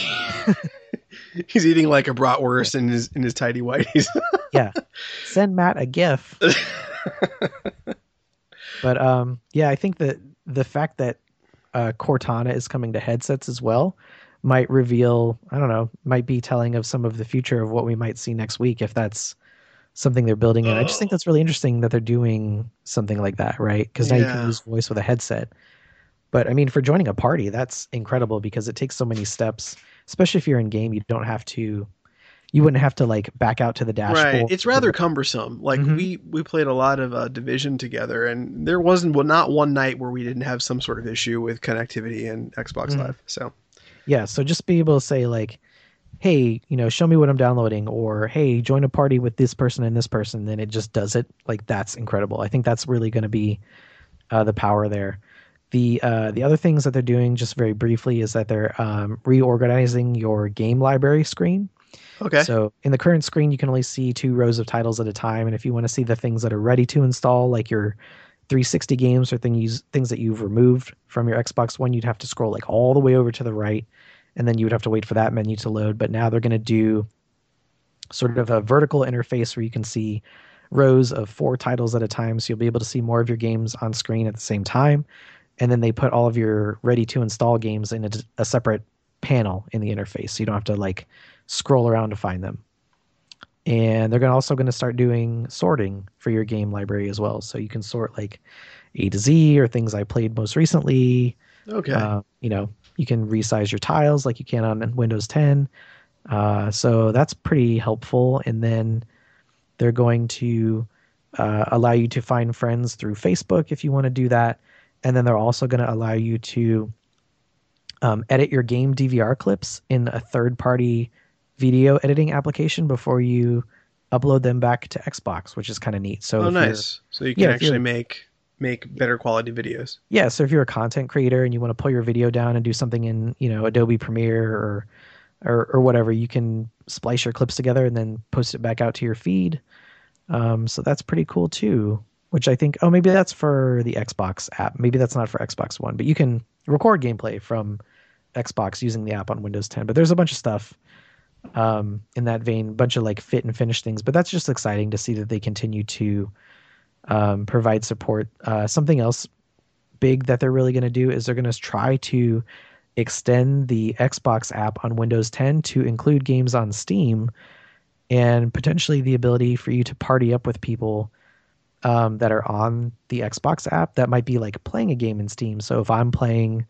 He's eating like a bratwurst in his tidy whities. Yeah, send Matt a GIF. But yeah, I think that the fact that Cortana is coming to headsets as well might reveal, I don't know, might be telling of some of the future of what we might see next week if that's something they're building in. I just think that's really interesting that they're doing something like that, right? Because now you can use voice with a headset. But I mean, for joining a party, that's incredible because it takes so many steps, especially if you're in game. You wouldn't have to like back out to the dashboard. Right. It's rather cumbersome. Like we played a lot of Division together, and there wasn't not one night where we didn't have some sort of issue with connectivity in Xbox Live. So yeah, so just be able to say like, hey, show me what I'm downloading, or hey, join a party with this person and this person, then it just does it. Like that's incredible. I think that's really going to be the power there. The other things that they're doing, just very briefly, is that they're reorganizing your game library screen. Okay. So in the current screen, you can only see 2 rows of titles at a time, and if you want to see the things that are ready to install, like your 360 games or things that you've removed from your Xbox One, you'd have to scroll like all the way over to the right, and then you would have to wait for that menu to load. But now they're going to do sort of a vertical interface where you can see rows of 4 titles at a time, so you'll be able to see more of your games on screen at the same time. And then they put all of your ready to install games in a separate panel in the interface, so you don't have to like scroll around to find them. And they're also going to start doing sorting for your game library as well, so you can sort like A to Z or things I played most recently. Okay. You can resize your tiles like you can on Windows 10. So that's pretty helpful. And then they're going to allow you to find friends through Facebook if you want to do that. And then they're also going to allow you to edit your game DVR clips in a third-party video editing application before you upload them back to Xbox, which is kind of neat. So nice. So you can actually make better quality videos. Yeah, so if you're a content creator and you want to pull your video down and do something in, Adobe Premiere or whatever, you can splice your clips together and then post it back out to your feed. So that's pretty cool too, which I think, maybe that's for the Xbox app. Maybe that's not for Xbox One, but you can record gameplay from Xbox using the app on Windows 10. But there's a bunch of stuff in that vein, a bunch of like fit and finish things. But that's just exciting to see that they continue to provide support. Something else big that they're really going to do is they're going to try to extend the Xbox app on Windows 10 to include games on Steam, and potentially the ability for you to party up with people that are on the Xbox app that might be like playing a game in Steam. So if I'm playing,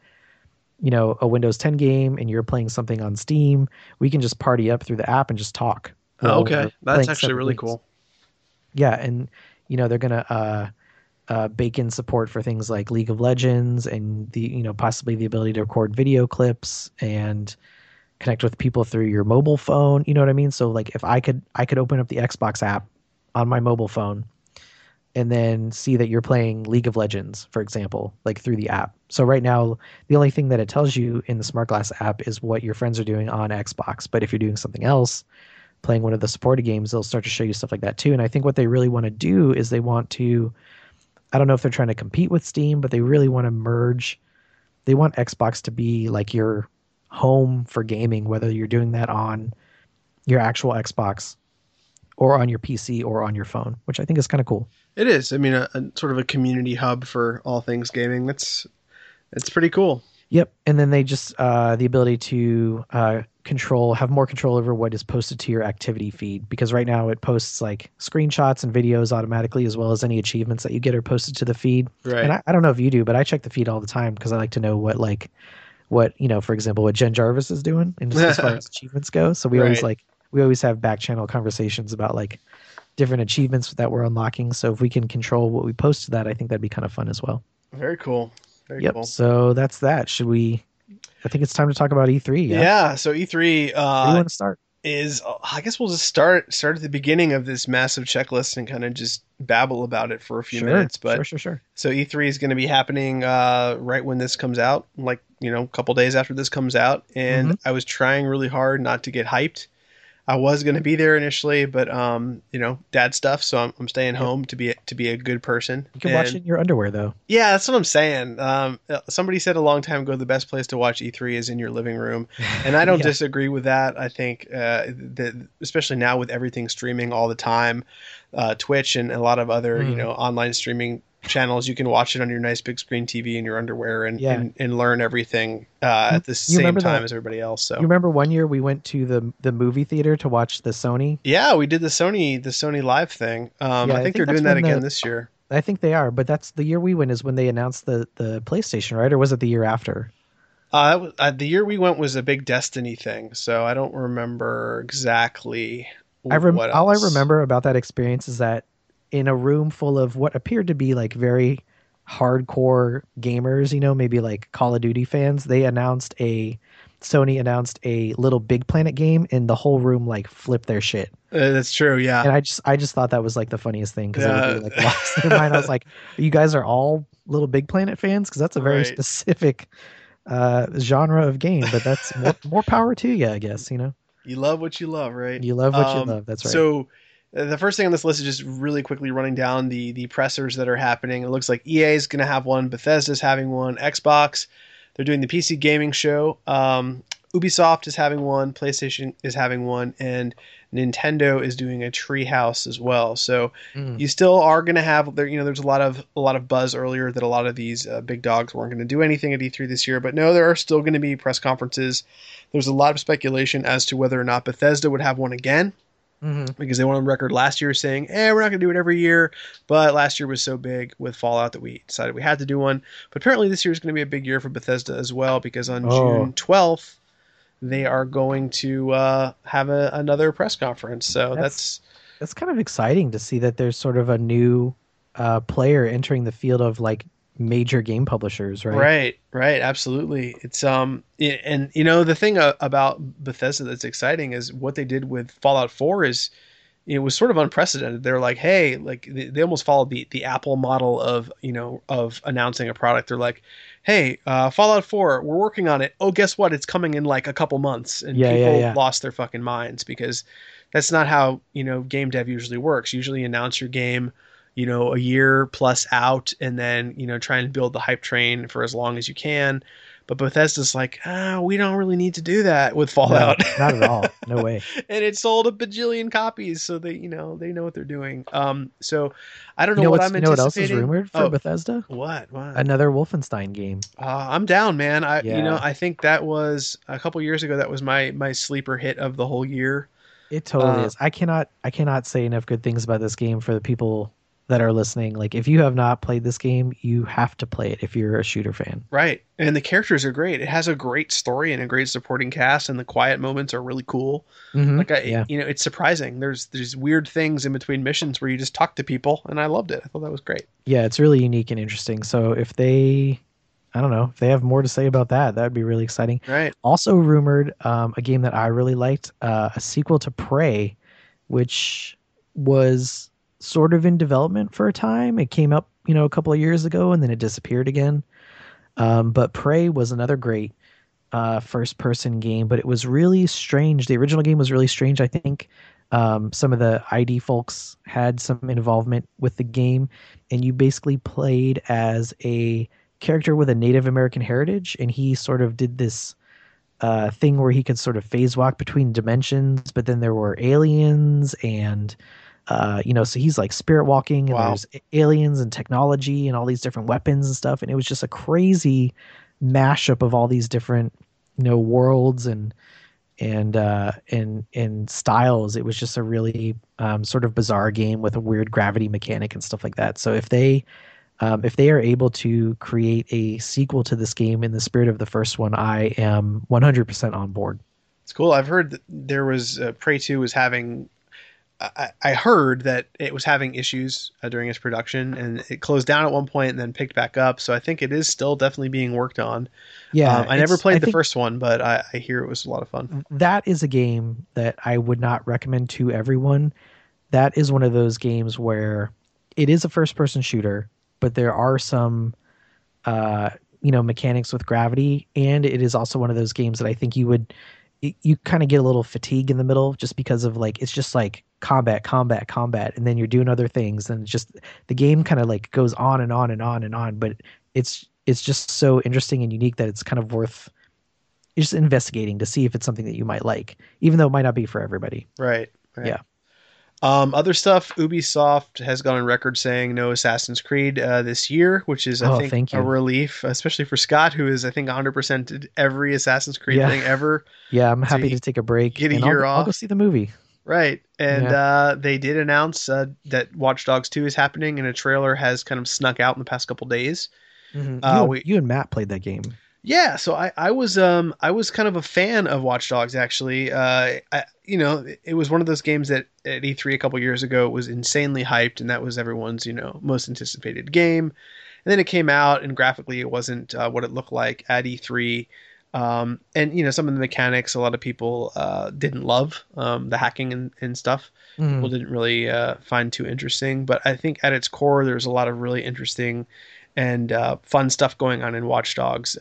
a Windows 10 game and you're playing something on Steam, we can just party up through the app and just talk. Okay. That's actually really cool. Yeah. And, they're going to bake in support for things like League of Legends and possibly the ability to record video clips and connect with people through your mobile phone. You know what I mean? So like if I could open up the Xbox app on my mobile phone and then see that you're playing League of Legends, for example, like through the app. So right now, the only thing that it tells you in the Smart Glass app is what your friends are doing on Xbox. But if you're doing something else, playing one of the supported games, they'll start to show you stuff like that too. And I think what they really want to do is they want to, I don't know if they're trying to compete with Steam, but they really want to merge. They want Xbox to be like your home for gaming, whether you're doing that on your actual Xbox or on your PC or on your phone, which I think is kind of cool. It is. I mean, a sort of a community hub for all things gaming. It's pretty cool. Yep. And then they just the ability to have more control over what is posted to your activity feed, because right now it posts like screenshots and videos automatically, as well as any achievements that you get are posted to the feed. Right. And I don't know if you do, but I check the feed all the time because I like to know what for example, what Jen Jarvis is doing and just as far as achievements go. So we always have back channel conversations about like different achievements that we're unlocking. So if we can control what we post to that, I think that'd be kind of fun as well. Very cool. Very cool. So that's that. I think it's time to talk about E3. Yeah. So E3. Where do you want to start? I guess we'll just start at the beginning of this massive checklist and kind of just babble about it for a few minutes. But sure. So E3 is going to be happening right when this comes out, like a couple days after this comes out, and I was trying really hard not to get hyped. I was going to be there initially, but dad stuff, so I'm staying home to be a good person. You can watch it in your underwear, though. Yeah, that's what I'm saying. Somebody said a long time ago the best place to watch E3 is in your living room, and I don't disagree with that. I think that especially now with everything streaming all the time, Twitch and a lot of other online streaming channels, you can watch it on your nice big screen TV in your underwear and Yeah. and learn everything at the You same remember time that? as everybody else. So You remember one year we went to the movie theater to watch the Sony? yeah, we did the Sony Live thing. Yeah, I I think they're think that's doing that when again the this year. I think they are, but that's the year we went is when they announced the PlayStation, right? Or was it the year after? The year we went was a big Destiny thing, so I don't remember exactly what All I else. remember about that experience is that in a room full of what appeared to be like very hardcore gamers, maybe like Call of Duty fans, Sony announced a little Big Planet game and the whole room like flipped their shit. That's true, yeah. And I just thought that was like the funniest thing because everybody Uh, like lost their mind. I was like, you guys are all Little Big Planet fans because that's a very right. specific genre of game, but that's more power to you, I guess. You love what you love, right? You love what you love. That's right. So the first thing on this list is just really quickly running down the pressers that are happening. It looks like EA is going to have one, Bethesda's having one, Xbox, they're doing the PC gaming show. Ubisoft is having one, PlayStation is having one, and Nintendo is doing a Treehouse as well. So Mm. you still are going to have there. There's a lot of buzz earlier that a lot of these big dogs weren't going to do anything at E3 this year, but no, there are still going to be press conferences. There's a lot of speculation as to whether or not Bethesda would have one again Hmm. because they went on record last year saying, we're not going to do it every year. But last year was so big with Fallout that we decided we had to do one. But apparently this year is going to be a big year for Bethesda as well because on Oh, June 12th, they are going to have another press conference. So that's that's that's kind of exciting to see that there's sort of a new player entering the field of like major game publishers, right? right, right, absolutely. And the thing about Bethesda that's exciting is what they did with Fallout 4 is it was sort of unprecedented. They're like, hey, like they almost followed the Apple model of announcing a product. They're like, hey, Fallout 4, we're working on it. Oh, guess what? It's coming in like a couple months, and Yeah, yeah, people yeah. lost their fucking minds because that's not how game dev usually works. Usually, you announce your game, a year plus out, and then try and build the hype train for as long as you can. But Bethesda's like, we don't really need to do that with No, Fallout. not at all. No way. And it sold a bajillion copies, so they know what they're doing. So I don't You know know what what's I'm you know what else is anticipating. rumored for Oh, Bethesda? what? Another Wolfenstein game. I'm down, man. Yeah, I think that was a couple years ago. That was my sleeper hit of the whole year. it totally Uh, is. I cannot say enough good things about this game for the people that are listening. Like if you have not played this game, you have to play it if you're a shooter fan. right, and the characters are great. It has a great story and a great supporting cast, and the quiet moments are really cool. Hmm. Like Yeah. it's surprising. There's weird things in between missions where you just talk to people, and I loved it. I thought that was great. Yeah, it's really unique and interesting. So I don't know, if they have more to say about that, that'd be really exciting. Right. Also rumored, a game that I really liked, a sequel to Prey, which was sort of in development for a time. It came up, a couple of years ago, and then it disappeared again. But Prey was another great first person game, but it was really strange. The original game was really strange. I think some of the ID folks had some involvement with the game, and you basically played as a character with a Native American heritage, and he sort of did this thing where he could sort of phase walk between dimensions, but then there were aliens and so he's like spirit walking and Wow. there's aliens and technology and all these different weapons and stuff, and it was just a crazy mashup of all these different worlds and styles. It was just a really sort of bizarre game with a weird gravity mechanic and stuff like that. So if they are able to create a sequel to this game in the spirit of the first one, I am 100% on board. It's cool. I've heard that there was Prey 2 was having. I heard that it was having issues during its production, and it closed down at one point and then picked back up. So I think it is still definitely being worked on. Yeah, I never played I the think first one, but I hear it was a lot of fun. that is a game that I would not recommend to everyone. That is one of those games where it is a first person shooter, but there are some mechanics with gravity, and it is also one of those games that I think you kind of get a little fatigue in the middle just because of like it's just like combat, combat, combat, and then you're doing other things, and just the game kind of like goes on and on and on and on. But it's just so interesting and unique that it's kind of worth just investigating to see if it's something that you might like, even though it might not be for everybody. Right. Right. Yeah. Other stuff, Ubisoft has gone on record saying no Assassin's Creed this year, which is, I Oh, think, thank a you. relief, especially for Scott, who is, I think, 100% did every Assassin's Creed Yeah. thing ever. Yeah, I'm So happy to you take a break get a and year I'll go off. see the movie. Right. And Yeah. they did announce that Watch Dogs 2 is happening, and a trailer has kind of snuck out in the past couple days. You and We you and Matt played that game. Yeah, so I was kind of a fan of Watch Dogs actually. It was one of those games that at E3 a couple years ago was insanely hyped, and that was everyone's most anticipated game. And then it came out, and graphically it wasn't what it looked like at E3. And some of the mechanics a lot of people didn't love, the hacking and stuff. People Mhm. didn't really find too interesting, but I think at its core there's a lot of really interesting and fun stuff going on in Watch Dogs.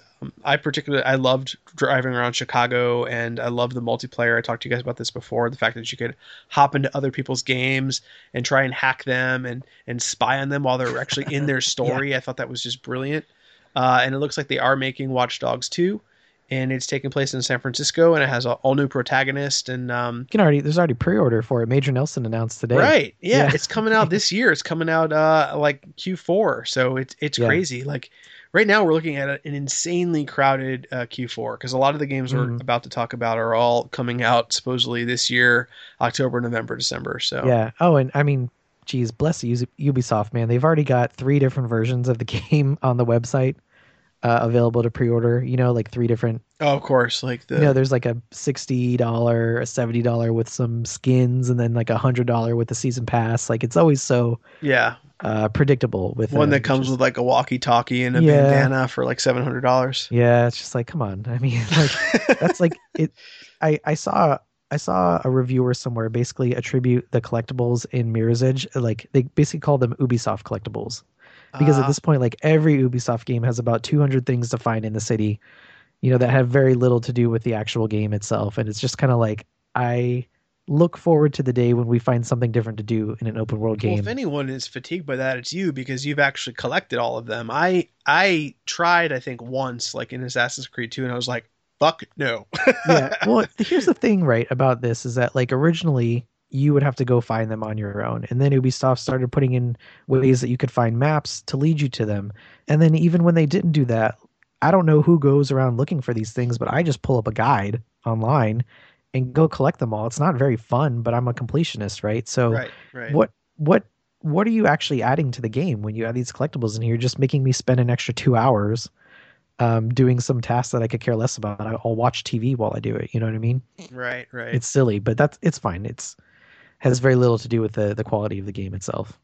I loved driving around Chicago, and I love the multiplayer. I talked to you guys about this before. The fact that you could hop into other people's games and try and hack them and spy on them while they're actually in their Yeah. story. I thought that was just brilliant. And it looks like they are making Watch Dogs 2, and it's taking place in San Francisco, and it has an all new protagonist. And There's already pre-order for it. Major Nelson announced today. right, yeah, Yeah. it's coming out this year. It's coming out like Q4, so it's Yeah. crazy. Like right now, we're looking at an insanely crowded Q4 because a lot of the games we're Mhm. about to talk about are all coming out supposedly this year, October, November, December. So Yeah. Oh, and I mean, geez, bless Ubisoft, man. They've already got 3 different versions of the game on the website available to pre-order. Like 3 different. oh, of course, like the There's like a $60, a $70 with some skins, and then like $100 with the season pass. Like it's always so yeah predictable with one them. that It's comes just with like a walkie-talkie and a yeah, bandana for like $700. yeah. It's just like, come on. I mean, like that's like it. I saw a reviewer somewhere basically attribute the collectibles in Mirror's Edge, like they basically call them Ubisoft collectibles, because at uh, this point, like every Ubisoft game has about 200 things to find in the city, that have very little to do with the actual game itself, and it's just kind of like I look forward to the day when we find something different to do in an open world well, if game. anyone is fatigued by that, it's you because you've actually collected all of them. I tried, I think, once, like in Assassin's Creed 2, and I was like, fuck no. Yeah. Well, here's the thing, right, about this is that like originally you would have to go find them on your own. And then Ubisoft started putting in ways that you could find maps to lead you to them. And then even when they didn't do that, I don't know who goes around looking for these things, but I just pull up a guide online and go collect them all. It's not very fun, but I'm a completionist, right? So Right, right. what are you actually adding to the game when you add these collectibles in here? You're just making me spend an extra 2 hours doing some tasks that I could care less about. I'll watch TV while I do it. You know what I mean? Right, right. It's silly, but it's fine. It's has very little to do with the quality of the game itself.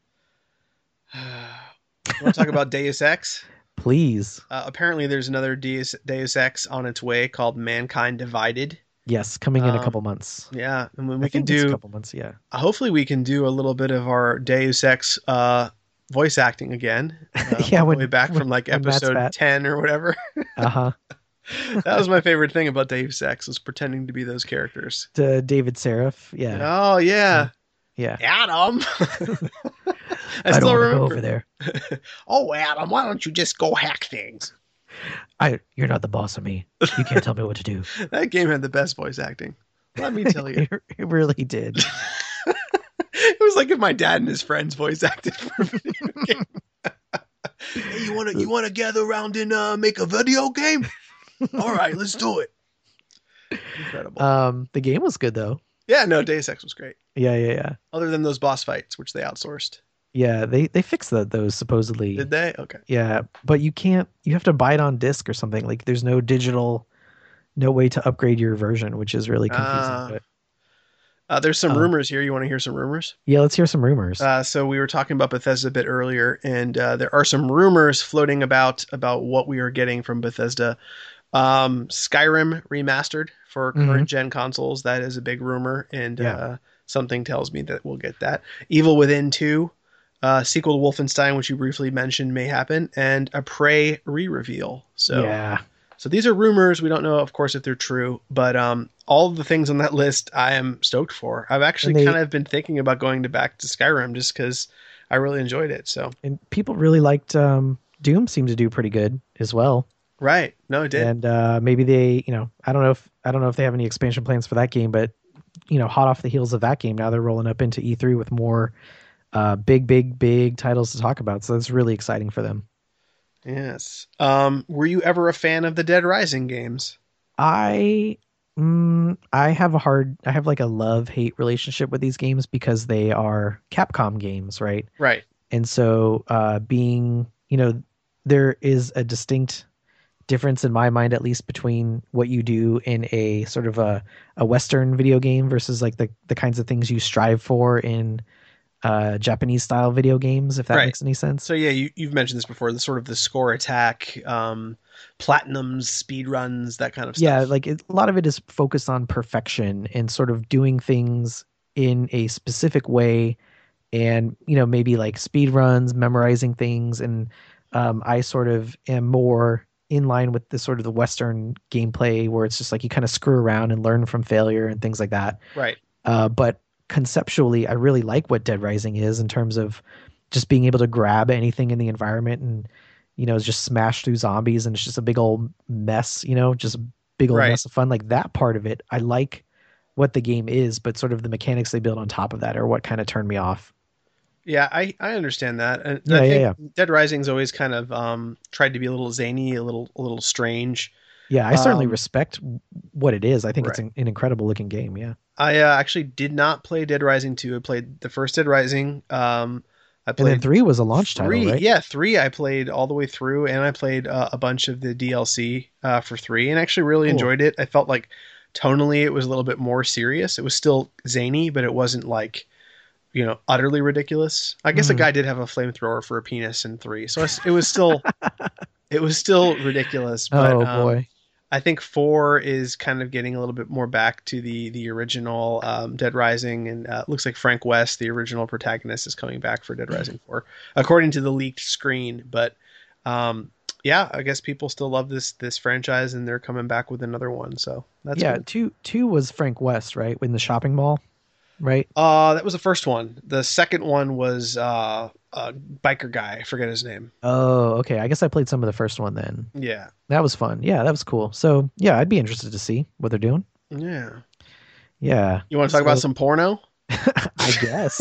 You want to talk about Deus Ex? Please. Apparently, there's another Deus Ex on its way called Mankind Divided. Yes, coming in a couple Um, months. yeah, and when I we can think it's a do, couple months, yeah. hopefully, we can do a little bit of our Deus Ex voice acting again. Yeah, All the way back from like when Matt's episode fat. 10 or whatever. Uh-huh. That was my favorite thing about Deus Ex, was pretending to be those characters. To David Seraph. Yeah. Oh yeah, Yeah. Adam. I I don't still want to go remember. over there. Oh, Adam, why don't you just go hack things? You're not the boss of me. You can't tell me what to do. That game had the best voice acting. Let me tell you. It really did. It was like if my dad and his friends voice acted for a video game. Hey, you wanna gather around and make a video game? All right, let's do it. Incredible. The game was good though. Yeah, no, Deus Ex was great. Yeah. Other than those boss fights, which they outsourced. Yeah, they fixed those supposedly. Did they? Okay. Yeah, but you have to buy it on disc or something. Like there's no way to upgrade your version, which is really confusing. But There's some rumors here. You want to hear some rumors? yeah, let's hear some rumors. So we were talking about Bethesda a bit earlier, and there are some rumors floating about what we are getting from Bethesda. Skyrim remastered for current gen consoles. That is a big rumor, and Yeah. something tells me that we'll get that. Evil Within 2, sequel to Wolfenstein, which you briefly mentioned, may happen, and a Prey re-reveal. So Yeah. so these are rumors. We don't know, of course, if they're true, but all of the things on that list I am stoked for. I've actually And they- kind of been thinking about going back to Skyrim just because I really enjoyed it. So And people really liked Doom seemed to do pretty good as well. right, no, it did. And maybe they, I don't know if they have any expansion plans for that game, but hot off the heels of that game. Now they're rolling up into E3 with more big titles to talk about. So that's really exciting for them. Yes. Were you ever a fan of the Dead Rising games? I I have like a love-hate relationship with these games because they are Capcom games, right? Right. And so there is a distinct difference in my mind, at least, between what you do in a sort of a Western video game versus like the kinds of things you strive for in Japanese style video games, if that Right. makes any sense. So yeah, you've mentioned this before, the sort of the score attack, platinums, speed runs, that kind of stuff. Yeah, like a lot of it is focused on perfection and sort of doing things in a specific way, and maybe like speed runs, memorizing things, and I sort of am more in line with the sort of the Western gameplay where it's just like you kind of screw around and learn from failure and things like that. Right. But conceptually, I really like what Dead Rising is in terms of just being able to grab anything in the environment and just smash through zombies, and it's just a big old mess, just a big old Right. mess of fun. Like that part of it, I like what the game is, but sort of the mechanics they build on top of that are what kind of turned me off. Yeah, I understand that. And Yeah, I yeah, think Dead Rising's always kind of tried to be a little zany, a little strange. Yeah, I certainly Um, respect what it is. I think it's right. an incredible looking game. Yeah. I actually did not play Dead Rising 2. I played the first Dead Rising. I And then played 3 was a launch title, three. right? Yeah, 3 I played all the way through, and I played a bunch of the DLC for 3, and actually really Cool. enjoyed it. I felt like tonally it was a little bit more serious. It was still zany, but it wasn't like, utterly ridiculous. I guess a Mhm. guy did have a flamethrower for a penis in 3, so it was still ridiculous. But Oh boy. I think 4 is kind of getting a little bit more back to the original Dead Rising, and it looks like Frank West, the original protagonist, is coming back for Dead Rising 4, according to the leaked screen. But yeah, I guess people still love this franchise, and they're coming back with another one. So that's Yeah, good. two was Frank West, right? In the shopping mall, right? That was the first one. The second one was a biker guy. I forget his name. Oh, okay. I guess I played some of the first one then. Yeah, That was fun. Yeah, that was cool. So yeah, I'd be interested to see what they're doing. yeah. Yeah. You want to talk about some porno? I guess.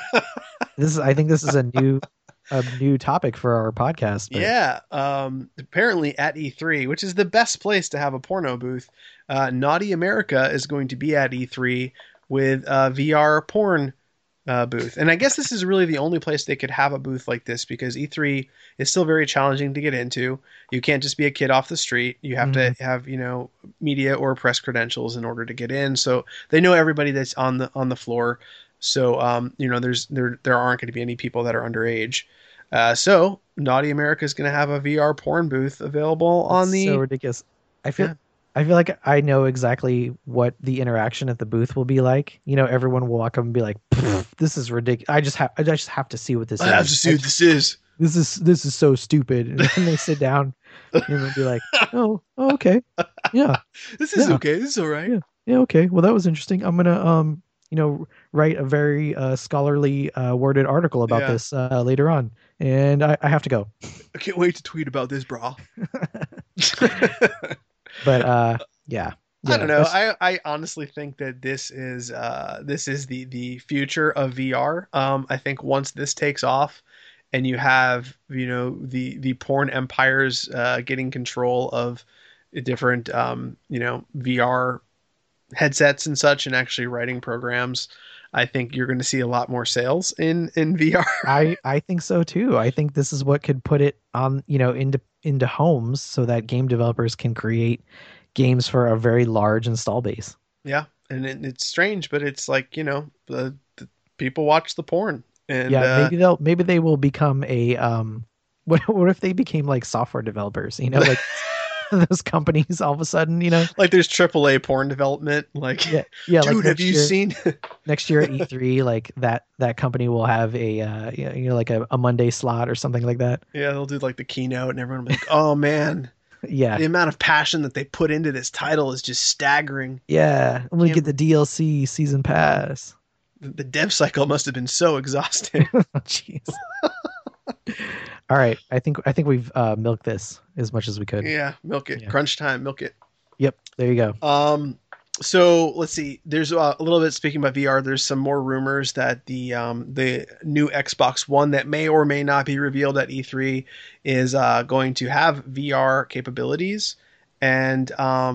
I think this is a new topic for our podcast. But Yeah. Apparently at E3, which is the best place to have a porno booth, Naughty America is going to be at E3 with a VR porn booth. And I guess this is really the only place they could have a booth like this, because E3 is still very challenging to get into. You can't just be a kid off the street. You have to have, media or press credentials in order to get in. So they know everybody that's on the floor. So there aren't going to be any people that are underage. So Naughty America is going to have a VR porn booth available on the. so ridiculous. I feel Yeah. I feel like I know exactly what the interaction at the booth will be like. Everyone will walk up and be like, "This is ridiculous. I just have to see what this I is. have to see what this is. This is so stupid." And then they sit down and they'll be like, "Oh, okay. Yeah. This is Yeah. okay. This is all right. Yeah. Yeah, okay. Well, that was interesting. I'm gonna write a very scholarly worded article about Yeah. this later on, and I have to go. I can't wait to tweet about this, brah. But yeah, I don't know. that's- I honestly think that this is the future of VR. I think once this takes off, and you have the porn empires getting control of different VR headsets and such, and actually writing programs, I think you're going to see a lot more sales in VR. I think so too. I think this is what could put it on into homes so that game developers can create games for a very large install base. Yeah, and it's strange, but it's like the people watch the porn, and Yeah, maybe they will become a what if they became like software developers, like those companies all of a sudden, like there's AAA porn development, like yeah, dude, like have you seen? next year at E3, like that company will have a like a Monday slot or something like that. Yeah, they'll do like the keynote, and everyone will be like, "Oh man, Yeah. the amount of passion that they put into this title is just staggering. Yeah, I'm gonna Can't- get the DLC season pass. The dev cycle must have been so exhausting." Oh, jeez. All right, I think we've milked this as much as we could. Yeah, milk it. Yeah. Crunch time, milk it. Yep, there you go. So let's see. There's a little bit speaking about VR. There's some more rumors that the new Xbox One that may or may not be revealed at E3 is going to have VR capabilities, and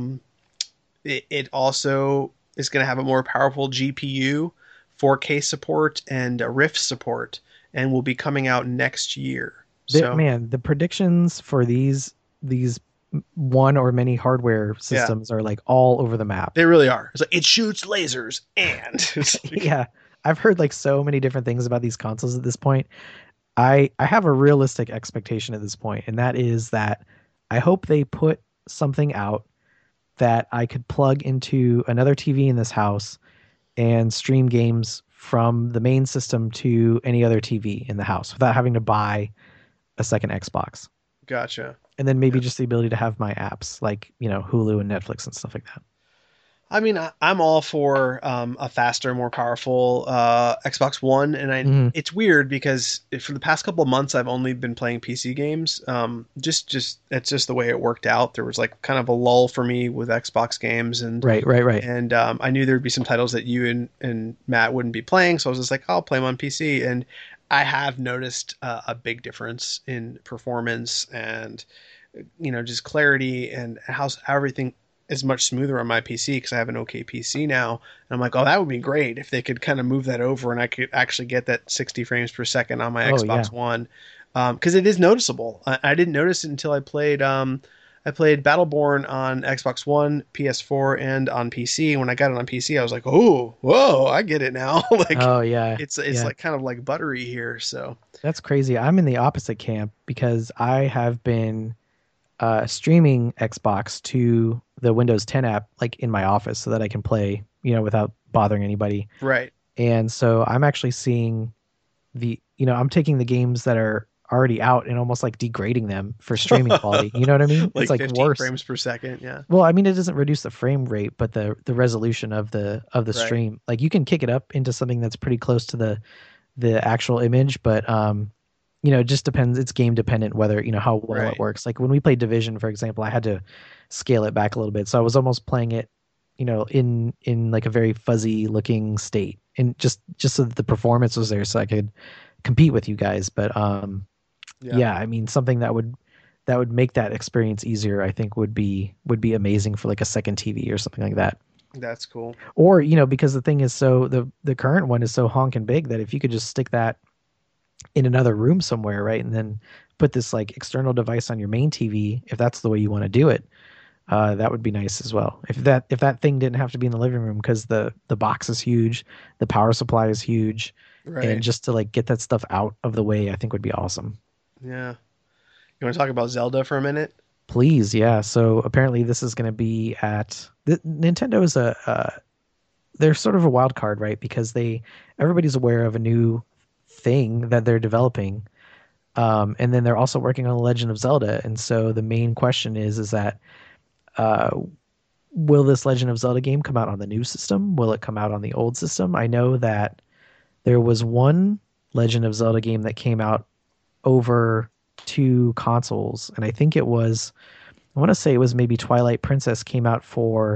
it also is going to have a more powerful GPU, 4K support, and Rift support, and will be coming out next year. So Man, the predictions for these one or many hardware yeah, systems are like all over the map. they really are. It's like it shoots lasers, and it's like, Yeah, I've heard like so many different things about these consoles at this point. I have a realistic expectation at this point, and that is that I hope they put something out that I could plug into another TV in this house and stream games from the main system to any other TV in the house without having to buy a second Xbox. gotcha. And then maybe just the ability to have my apps like, Hulu and Netflix and stuff like that. I mean, I'm all for a faster, more powerful Xbox One, and Mhm. it's weird because for the past couple of months I've only been playing PC games. Just it's just the way it worked out. There was like kind of a lull for me with Xbox games, and Right. I knew there'd be some titles that you and Matt wouldn't be playing, so I was just like, I'll play them on PC, and I have noticed a big difference in performance and just clarity and how everything is much smoother on my PC because I have an okay PC now. And I'm like, oh, that would be great if they could kind of move that over and I could actually get that 60 frames per second on my Oh yeah. Xbox One. Because it is noticeable. I didn't notice it until I played Battleborn on Xbox One, PS4, and on PC. And when I got it on PC, I was like, oh, whoa, I get it now. Like Oh yeah. it's Yeah. like kind of like buttery here. So That's crazy. I'm in the opposite camp because I have been streaming Xbox to the Windows 10 app like in my office so that I can play, without bothering anybody. right, And so I'm actually seeing I'm taking the games that are already out and almost like degrading them for streaming quality. You know what I mean? It's like like 15 worse. frames per second. Yeah, Well, I mean, it doesn't reduce the frame rate, but the resolution of the right. stream, like you can kick it up into something that's pretty close to the actual image, but it just depends. It's game dependent whether how well it Right. works. Like when we played Division, for example, I had to scale it back a little bit, so I was almost playing it, in like a very fuzzy looking state, and just so that the performance was there, so I could compete with you guys. But Yeah. yeah, I mean, something that would make that experience easier, I think would be amazing for like a second TV or something like that. That's cool. Or because the thing is so the current one is so honking big that if you could just stick that in another room somewhere, right, and then put this like external device on your main TV, if that's the way you want to do it, that would be nice as well. If that thing didn't have to be in the living room because the box is huge, the power supply is huge, and Right. just to like get that stuff out of the way, I think would be awesome. Yeah. You want to talk about Zelda for a minute? Please, yeah. So apparently this is going to be at Nintendo is they're sort of a wild card, right? Because everybody's aware of a new thing that they're developing, and then they're also working on the Legend of Zelda. And so the main question is that uh, will this Legend of Zelda game come out on the new system? Will it come out on the old system? I know that there was one Legend of Zelda game that came out over two consoles, and I think it was I want to say it was maybe Twilight Princess came out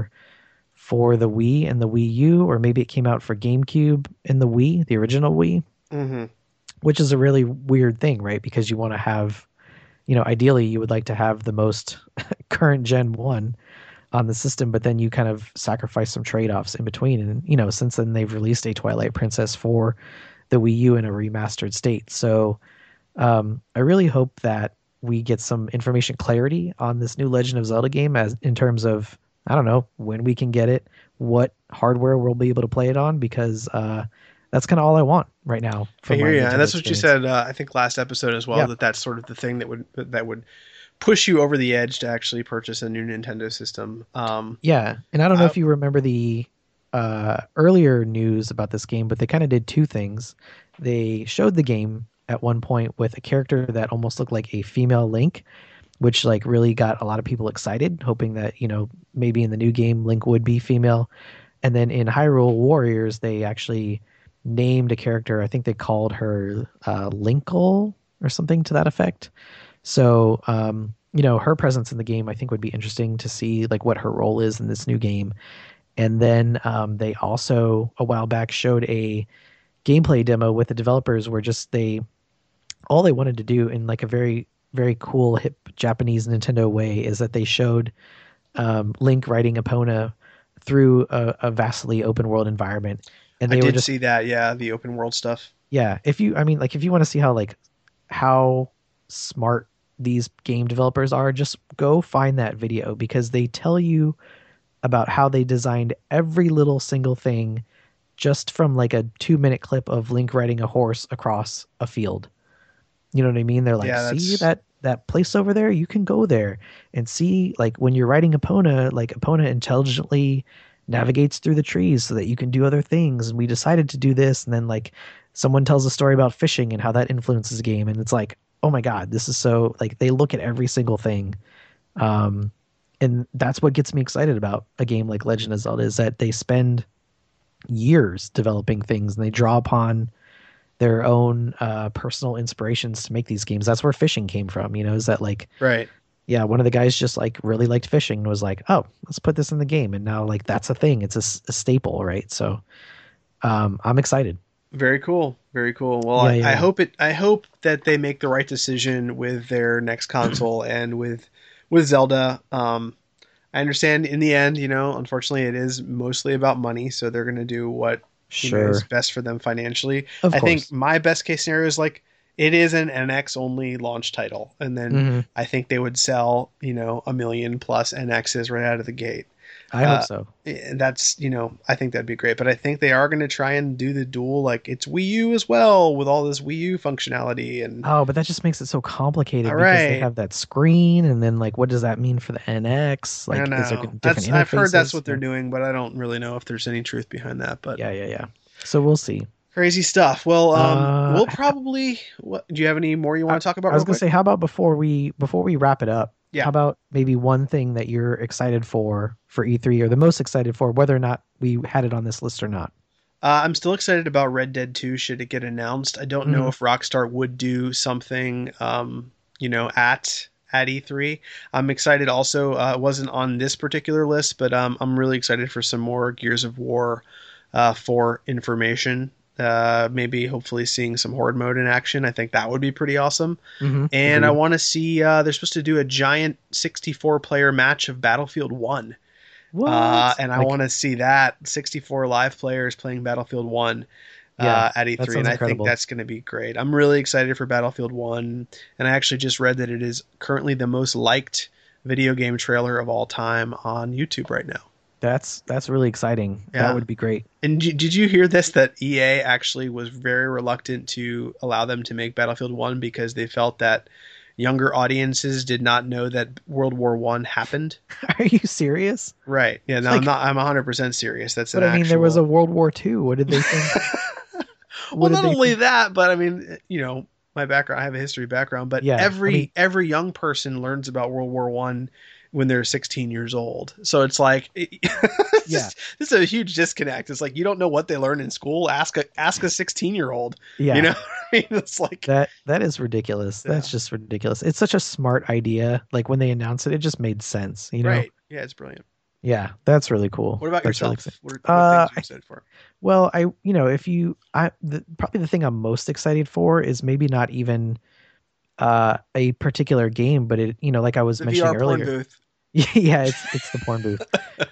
for the Wii and the Wii U, or maybe it came out for GameCube and the Wii, the original Wii, Mm-hmm. which is a really weird thing, right? Because you want to have, ideally you would like to have the most current gen one on the system, but then you kind of sacrifice some trade-offs in between. And, since then they've released a Twilight Princess for the Wii U in a remastered state. So I really hope that we get some information clarity on this new Legend of Zelda game as in terms of, I don't know, when we can get it, what hardware we'll be able to play it on, because that's kind of all I want right now I for hear my you, and Nintendo that's what you experience. said. I think last episode as well. Yeah. That's sort of the thing that would push you over the edge to actually purchase a new Nintendo system. Yeah, and I don't know I, if you remember the earlier news about this game, but they kind of did two things. They showed the game at one point with a character that almost looked like a female Link, which like really got a lot of people excited, hoping that maybe in the new game Link would be female. And then in Hyrule Warriors, they actually named a character. I think they called her Linkle or something to that effect. So her presence in the game, I think, would be interesting to see like what her role is in this new game. And then they also a while back showed a gameplay demo with the developers where just they all they wanted to do in like a very cool hip Japanese Nintendo way is that they showed Link riding Epona through a vastly open world environment, and I they were did just see that. Yeah, the open world stuff. yeah. If you I mean like if you want to see how smart these game developers are, just go find that video because they tell you about how they designed every little single thing just from like a 2 minute clip of Link riding a horse across a field. You know what I mean? They're like, Yeah, see that's that place over there? You can go there and see like when you're riding Epona, like Epona intelligently navigates through the trees so that you can do other things. And we decided to do this, and then like someone tells a story about fishing and how that influences the game, and it's like, oh my god, this is so like they look at every single thing. Um, and that's what gets me excited about a game like Legend of Zelda is that they spend years developing things and they draw upon their own personal inspirations to make these games. That's where fishing came from, is that like, right. yeah, one of the guys just like really liked fishing and was like, oh, let's put this in the game. And now like that's a thing. It's a staple, right? So I'm excited. Very cool. Very cool. Well, Yeah, I yeah. hope I hope that they make the right decision with their next console and with Zelda. I understand in the end, unfortunately, it is mostly about money, so they're going to do what is Sure. best for them financially. Of I think course. my best case scenario is like it is an NX only launch title, and then Hmm. I think they would sell a million plus NXs right out of the gate. I hope Uh, so. and that's I think that'd be great. But I think they are going to try and do the dual like it's Wii U as well with all this Wii U functionality and Oh, but that just makes it so all complicated because they right. have that screen, and then like, what does that mean for the NX? I don't Like, is there know. different That's I've heard that's interfaces? what they're doing, but I don't really know if there's any truth behind that. But Yeah, yeah, yeah. So we'll see. crazy stuff. Well, Uh, we'll probably. What do you have any more you I, want to talk about I was real gonna quick? say, how about before we wrap it up? Yeah. How about maybe one thing that you're excited for E3 or the most excited for, whether or not we had it on this list or not? I'm still excited about Red Dead 2 should it get announced. I don't know Hmm. if Rockstar would do something, at E3. I'm excited also. It wasn't on this particular list, but I'm really excited for some more Gears of War 4 information. Maybe hopefully seeing some horde mode in action. I think that would be pretty awesome. Hmm. And I Agreed. want to see they're supposed to do a giant 64 player match of Battlefield 1. What? And I Like, want to see that 64 live players playing Battlefield 1 yeah, at that E3, and sounds I think incredible. that's going to be great. I'm really excited for Battlefield 1, and I actually just read that it is currently the most liked video game trailer of all time on YouTube right now. That's really exciting. That Yeah. would be great. And did you hear this that EA actually was very reluctant to allow them to make Battlefield 1 because they felt that younger audiences did not know that World War 1 happened? Are you serious? Right. Yeah, no, Like, I'm 100% serious. That's an but I mean, there was a actual. World War II. What did they think? Well, What did not they only think? that, but I mean, my background, I have a history background, but Yeah, I mean, every young person learns about World War 1 when they're 16 years old. So it's like yeah, this is a huge disconnect. It's like you don't know what they learn in school. Ask a 16-year-old. You yeah. know, I mean, it's like That is ridiculous. yeah, That's just ridiculous. It's such a smart idea. Like when they announced it, it just made sense. right. Yeah, it's brilliant. Yeah, that's really cool. What about That's really exciting. yourself? What things are you excited for? Well, if probably the thing I'm most excited for is maybe not even a particular game, but like I was The mentioning VR porn earlier. booth. Yeah, it's the porn booth.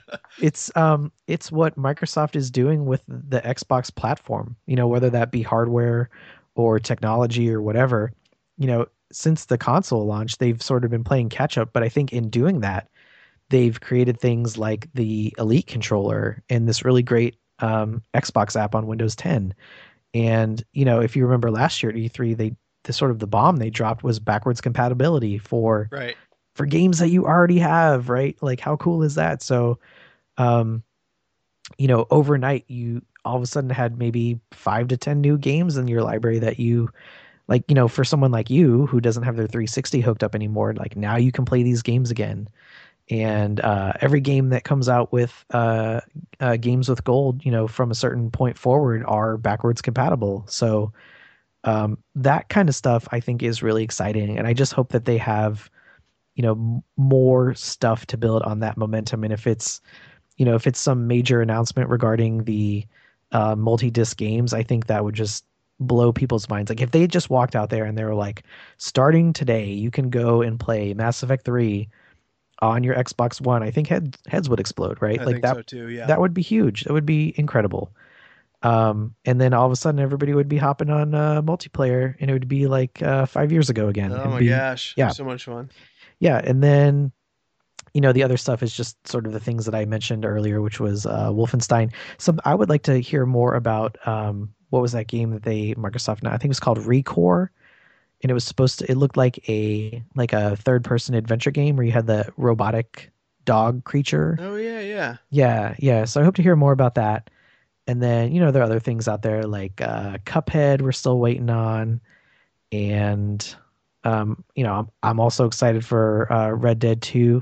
It's what Microsoft is doing with the Xbox platform, whether that be hardware or technology or whatever. Since the console launch, they've sort of been playing catch up, but I think in doing that, they've created things like the Elite controller and this really great Xbox app on Windows 10. And if you remember last year at E3, the sort of the bomb they dropped was backwards compatibility Right. for games that you already have, right? Like how cool is that? So, um, overnight you all of a sudden had maybe 5 to 10 new games in your library that you like, for someone like you who doesn't have their 360 hooked up anymore, like now you can play these games again. And every game that comes out with games with gold, from a certain point forward are backwards compatible. So that kind of stuff I think is really exciting. And I just hope that they have more stuff to build on that momentum. And if it's if it's some major announcement regarding the multi-disc games, I think that would just blow people's minds. Like if they just walked out there and they were like, starting today, you can go and play Mass Effect 3 on your Xbox One. I think heads would explode, right? I like think that, so too. Yeah. that would be huge. That would be incredible. And then all of a sudden everybody would be hopping on multiplayer, and it would be like 5 years ago again. Oh It'd my be, gosh. yeah. So much fun. Yeah. And then, the other stuff is just sort of the things that I mentioned earlier, which was Wolfenstein. So I would like to hear more about what was that game that Microsoft, I think it was called ReCore, and it looked like a third person adventure game where you had the robotic dog creature. Oh yeah. Yeah. So I hope to hear more about that. And then, there are other things out there like Cuphead we're still waiting on. And, I'm also excited for Red Dead 2.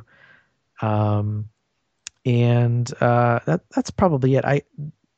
That's probably it. I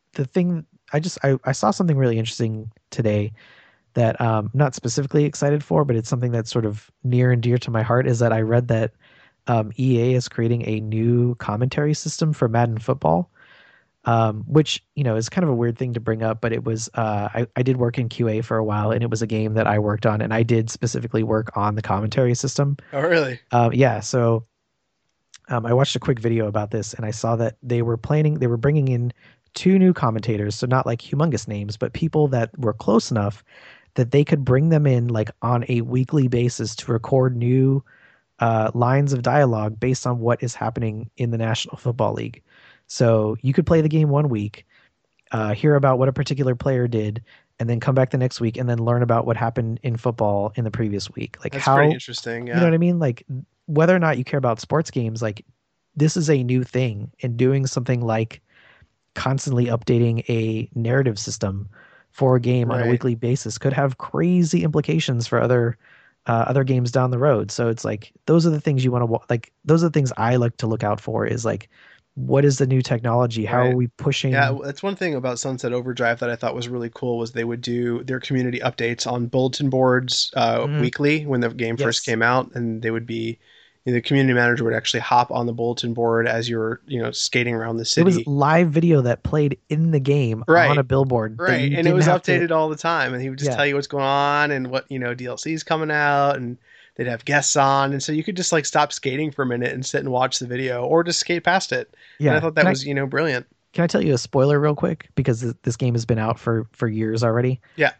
saw something really interesting today that I'm not specifically excited for, but it's something that's sort of near and dear to my heart, is that I read that EA is creating a new commentary system for Madden football. Which, is kind of a weird thing to bring up, but it was, I did work in QA for a while, and it was a game that I worked on, and I did specifically work on the commentary system. Oh, really? Yeah. So, I watched a quick video about this, and I saw that they were bringing in 2 new commentators. So not like humongous names, but people that were close enough that they could bring them in like on a weekly basis to record new lines of dialogue based on what is happening in the National Football League. So you could play the game one week, hear about what a particular player did, and then come back the next week and then learn about what happened in football in the previous week. Like That's pretty interesting. Yeah. You know what I mean? Like whether or not you care about sports games, like this is a new thing, and doing something like constantly updating a narrative system for a game on a weekly basis could have crazy implications for other games down the road. So it's like, those are the things you want to like. Those are the things I like to look out for, is like, what is the new technology? How are we pushing? Yeah, that's one thing about Sunset Overdrive that I thought was really cool, was they would do their community updates on bulletin boards weekly when the game first came out, and they would be, the community manager would actually hop on the bulletin board as you're, skating around the city. It was live video that played in the game on a billboard. Right, and it was updated all the time, and he would just tell you what's going on and what, DLC's coming out, and they'd have guests on, and so you could just like stop skating for a minute and sit and watch the video, or just skate past it. Yeah, and I thought that was brilliant. Can I tell you a spoiler real quick, because this game has been out for years already? Yeah.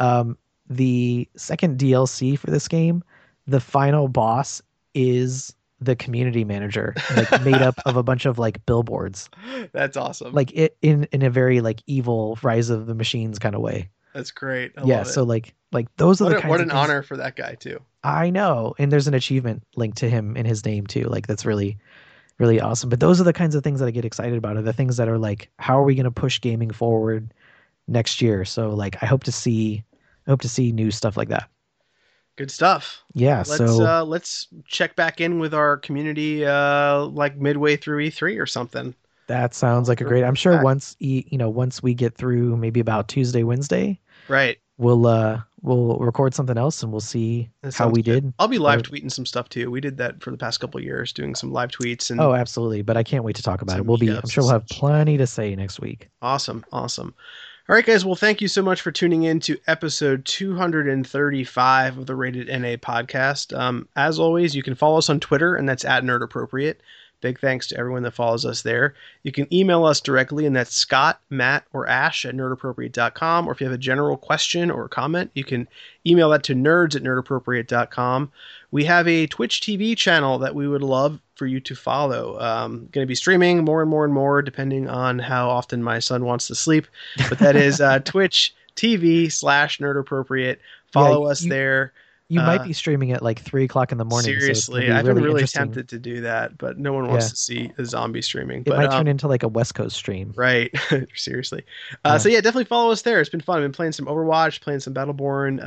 The second DLC for this game, the final boss is the community manager, like made up of a bunch of like billboards. That's awesome. Like it in a very like evil Rise of the Machines kind of way. That's great. I love it. So like those are the kinds what of an things. honor for that guy too. I know, and there's an achievement linked to him in his name too. Like that's really, really awesome. But those are the kinds of things that I get excited about. Are the things that are like, how are we going to push gaming forward next year? So like, I hope to see new stuff like that. Good stuff. Yeah. Let's check back in with our community like midway through E3 or something. That sounds like a great. I'm sure once we get through maybe about Tuesday, Wednesday, right, we'll record something else and we'll see how we did. I'll be live tweeting some stuff too. We did that for the past couple of years, doing some live tweets. And absolutely. But I can't wait to talk about it. I'm sure we'll have plenty to say next week. Awesome. All right, guys. Well, thank you so much for tuning in to episode 235 of the Rated NA podcast. As always, you can follow us on Twitter, and that's @NerdAppropriate. Big thanks to everyone that follows us there. You can email us directly, and that's Scott, Matt, or Ash at nerdappropriate.com. Or if you have a general question or comment, you can email that to nerds@nerdappropriate.com. We have a Twitch TV channel that we would love for you to follow. Going to be streaming more and more, depending on how often my son wants to sleep. But that is Twitch TV/nerdappropriate. Follow us there. You might be streaming at like 3:00 in the morning. Seriously, I've been really tempted to do that, but no one wants to see a zombie streaming. It might turn into like a West Coast stream. Right. Seriously. So yeah, definitely follow us there. It's been fun. I've been playing some Overwatch, playing some Battleborn.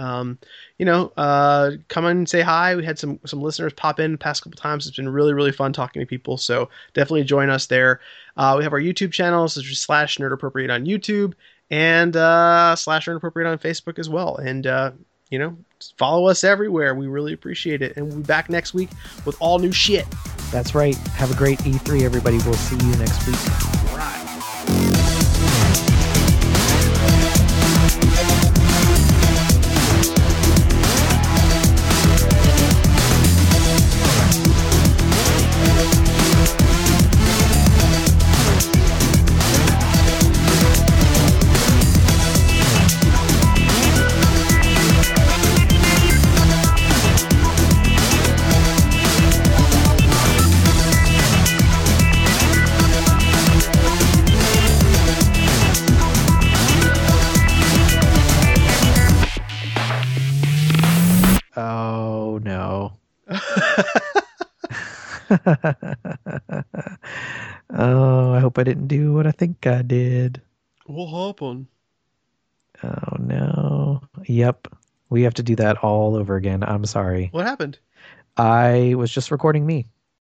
Come and say hi. We had some listeners pop in the past couple times. It's been really, really fun talking to people. So definitely join us there. We have our YouTube channels, which is /NerdAppropriate on YouTube and /NerdAppropriate on Facebook as well. And follow us everywhere. We really appreciate it. And we'll be back next week with all new shit. That's right. Have a great E3, everybody. We'll see you next week. Oh, no. Oh, I hope I didn't do what I think I did. What happened? Oh, no. Yep. We have to do that all over again. I'm sorry. What happened? I was just recording me.